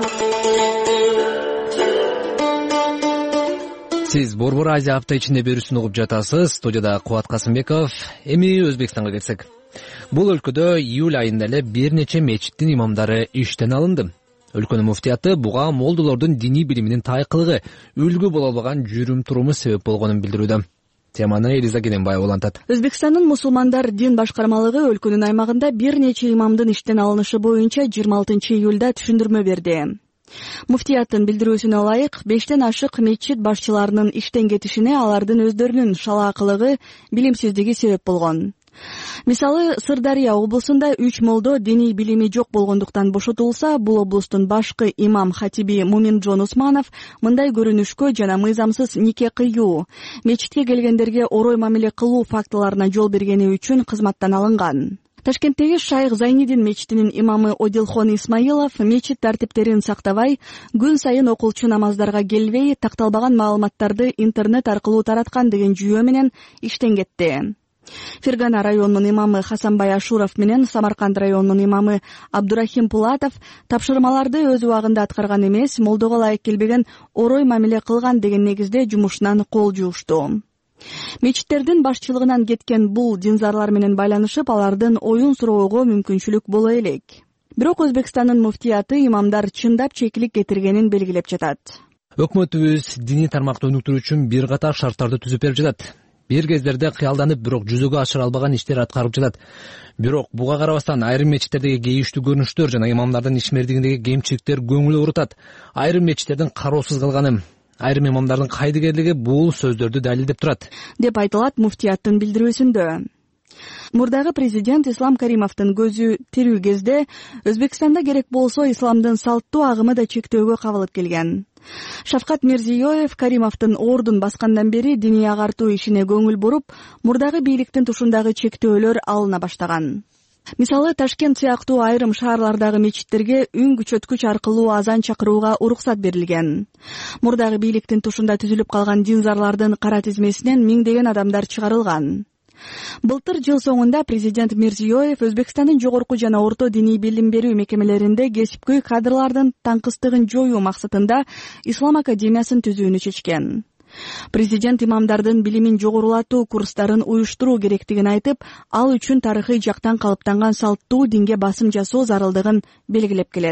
Сиз Борбор Азия апта ичинде берүүсүн угуп жатасыз. Студияда Кубат Касымбеков. Эми Өзбекстанга келсек. Бул өлкөдө июль айында эле бир нече мечиттин имамдары иштен алынды. Өлкөнүн муфтияты буга молдолордун диний билиминин тайкылыгы, үлгү боло албаган жүрүм-туруму себеп болгонун билдирүүдө. Теманы Элиза Гененбаева улантат. Өзбекстандын мусулмандар дин башкармалыгы өлкөнүн аймагында бир нече имамдын иштен алынышы боюнча 26 июлда түшүндүрмө берди. Муфтияттын билдирүүсүнө ылайык, 5тен ашык мечит башчыларынын иштен кетишине алардын өздөрүнүн шалаакылыгы, билимсиздиги себеп болгон. Мисалы, Сырдария облусунда 3 молдо диний билими жок болгондуктан бошотулса, бул облустун башкы имам хатиби Муминжон Усманов мындай көрүнүшкө жана мыйзамсыз нике кыюу, мечитке келгендерге орой мамиле кылуу фактыларына жол бергени үчүн кызматтан алынган. Ташкенттеги Шайх Зайнидин мечитинин имамы Одилхон Исмаилов мечит тартиптерин сактабай, күн сайын окулчу намаздарга келбей, такталбаган маалыматтарды интернет аркылуу тараткан деген жүйө менен иштен кетти. Фергана районунун имамы Хасанбай Ашуров менен Самарканд районунун имамы Абдурахим Пулатов тапшырмаларды өз убагында аткарган эмес, молдого ылайык келбеген орой мамиле кылган деген негизде жумушунан кол жуушту. Мечиттердин башчылыгынан кеткен бул динзарлар менен байланышып, алардын оюн суроого мүмкүнчүлүк боло элек. Бирок Өзбекстандын муфтияты имамдар чындап чекилик кетиргенин белгилеп жатат. Өкмөтүбүз диний тармакты өнүктүрүү үчүн бир катар шарттарды түзүп берип жатат. Бир кездерде кыялданып, бирок жүзөгө ашыра албаган иштер аткарып жатат. Бирок буга карабастан айрым мечиттердеги кейиштүү көрүнүштөр жана имамдардын ишмердигиндеги кемчиликтер көңүл оорутат. Айрым мечиттердин кароосуз калганы, айрым имамдардын кайдыгерлиги бул сөздөрдү далилдеп турат, деп айтылат муфтияттын билдирүүсүндө. Мурдагы президент Ислам Каримовдун көзү тирүү кезде Өзбекстанда керек болсо исламдын салттуу агымы да чектөөгө кабылып келген. Шавкат Мирзиёев Каримовдун ордун баскандан бери диний агартуу ишине көңүл буруп, мурдагы бийликтин тушундагы чектөөлөр алына баштаган. Мисалы, Ташкент сыяктуу айрым шаарлардагы мечиттерге үн күчөткүч аркылуу азан чакырууга уруксат берилген. Мурдагы бийликтин тушунда түзүлүп калган динзарлардын кара тизмесинен миңдеген адамдар чыгарылган. Былтыр жыл соңунда президент Мирзиёев Өзбекстандын жогорку жана орто диний билим берүү мекемелеринде кесипкөй кадрлардын таңкыстыгын жоюу максатында Ислам академиясын түзүүнү чечкен. Президент имамдардын билимин жогорулатуу курстарын уюштуруу керектигин айтып, ал үчүн тарыхый жактан калыптанган салттуу динге басым жасоо зарылдыгын белгилеп келет.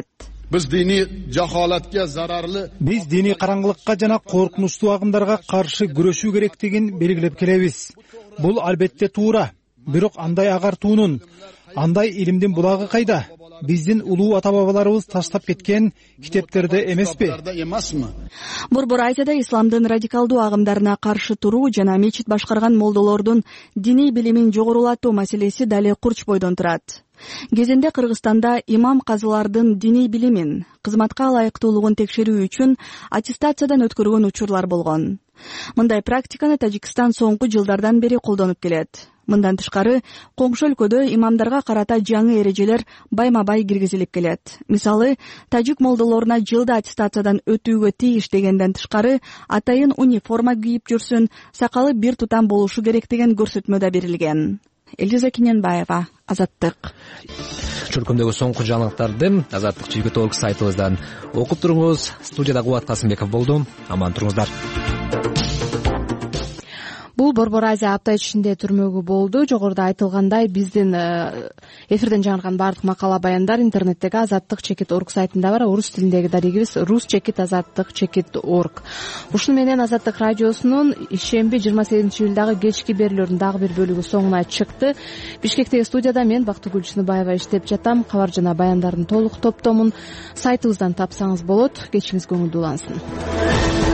Biz diniy jaholatga zararli биз диний караңгылыкка жана коркунучтуу агымдарга каршы күрөшүү керектигин белгилеп келебиз. Бул албетте туура. Бирок андай агартуунун, андай илимдин булагы кайда? Биздин улуу ата бабаларыбыз таштап кеткен китептерде эмеспи? Борбор Азияда исламдын радикалдуу агымдарына каршы туруу жана мечит башкарган молдолордун диний билимин жогорулатуу маселеси дали курч бойдон турат. Кезинде Кыргызстанда имам казылардын диний билимин, кызматка ылайыктуулугун текшерүү үчүн аттестациядан өткөргөн учурлар болгон. Мындай практиканы Тажикстан соңку жылдардан бери колдонуп келет. Мындан тышкары, коңшу өлкөдө имамдарга карата жаңы эрежелер байма-бай киргизилип келет. Мисалы, тажик молдолоруна жылда аттестациядан өтүүгө тийиш дегенден тышкары, атайын униформа кийип жүрсүн, сакалы бир тутам болушу керек деген көрсөтмө да берилген. Элиза Киненбаева, Азаттык. Чөлкөмдөгү соңку жаңылыктарды Азаттык Чилкөтөлк сайтыбыздан окуп туруңуз. Студияда Кубат Касымбеков болду. Аман туруңуздар. Бул Борбор Азия апта ичинде түрмөгү болду. Жогоруда айтылгандай, биздин эфирден жаңырган бардык макала баяндар интернеттеги azattik.org сайтында бар. Орус тилиндеги дарегибиз rus.azattik.org. Ушуну менен Азаттык радиосунун ишемби 28 июлдагы кечки берүүлөрүнүн дагы бир бөлүгү соңуна чыкты. Бишкектеги студияда мен Бактыгүл Чыныбаева иштеп жатам. Кабар жана баяндардын толук топтомун сайтыбыздан тапсаңыз болот. Кечиңиз көңүлдүү улансын.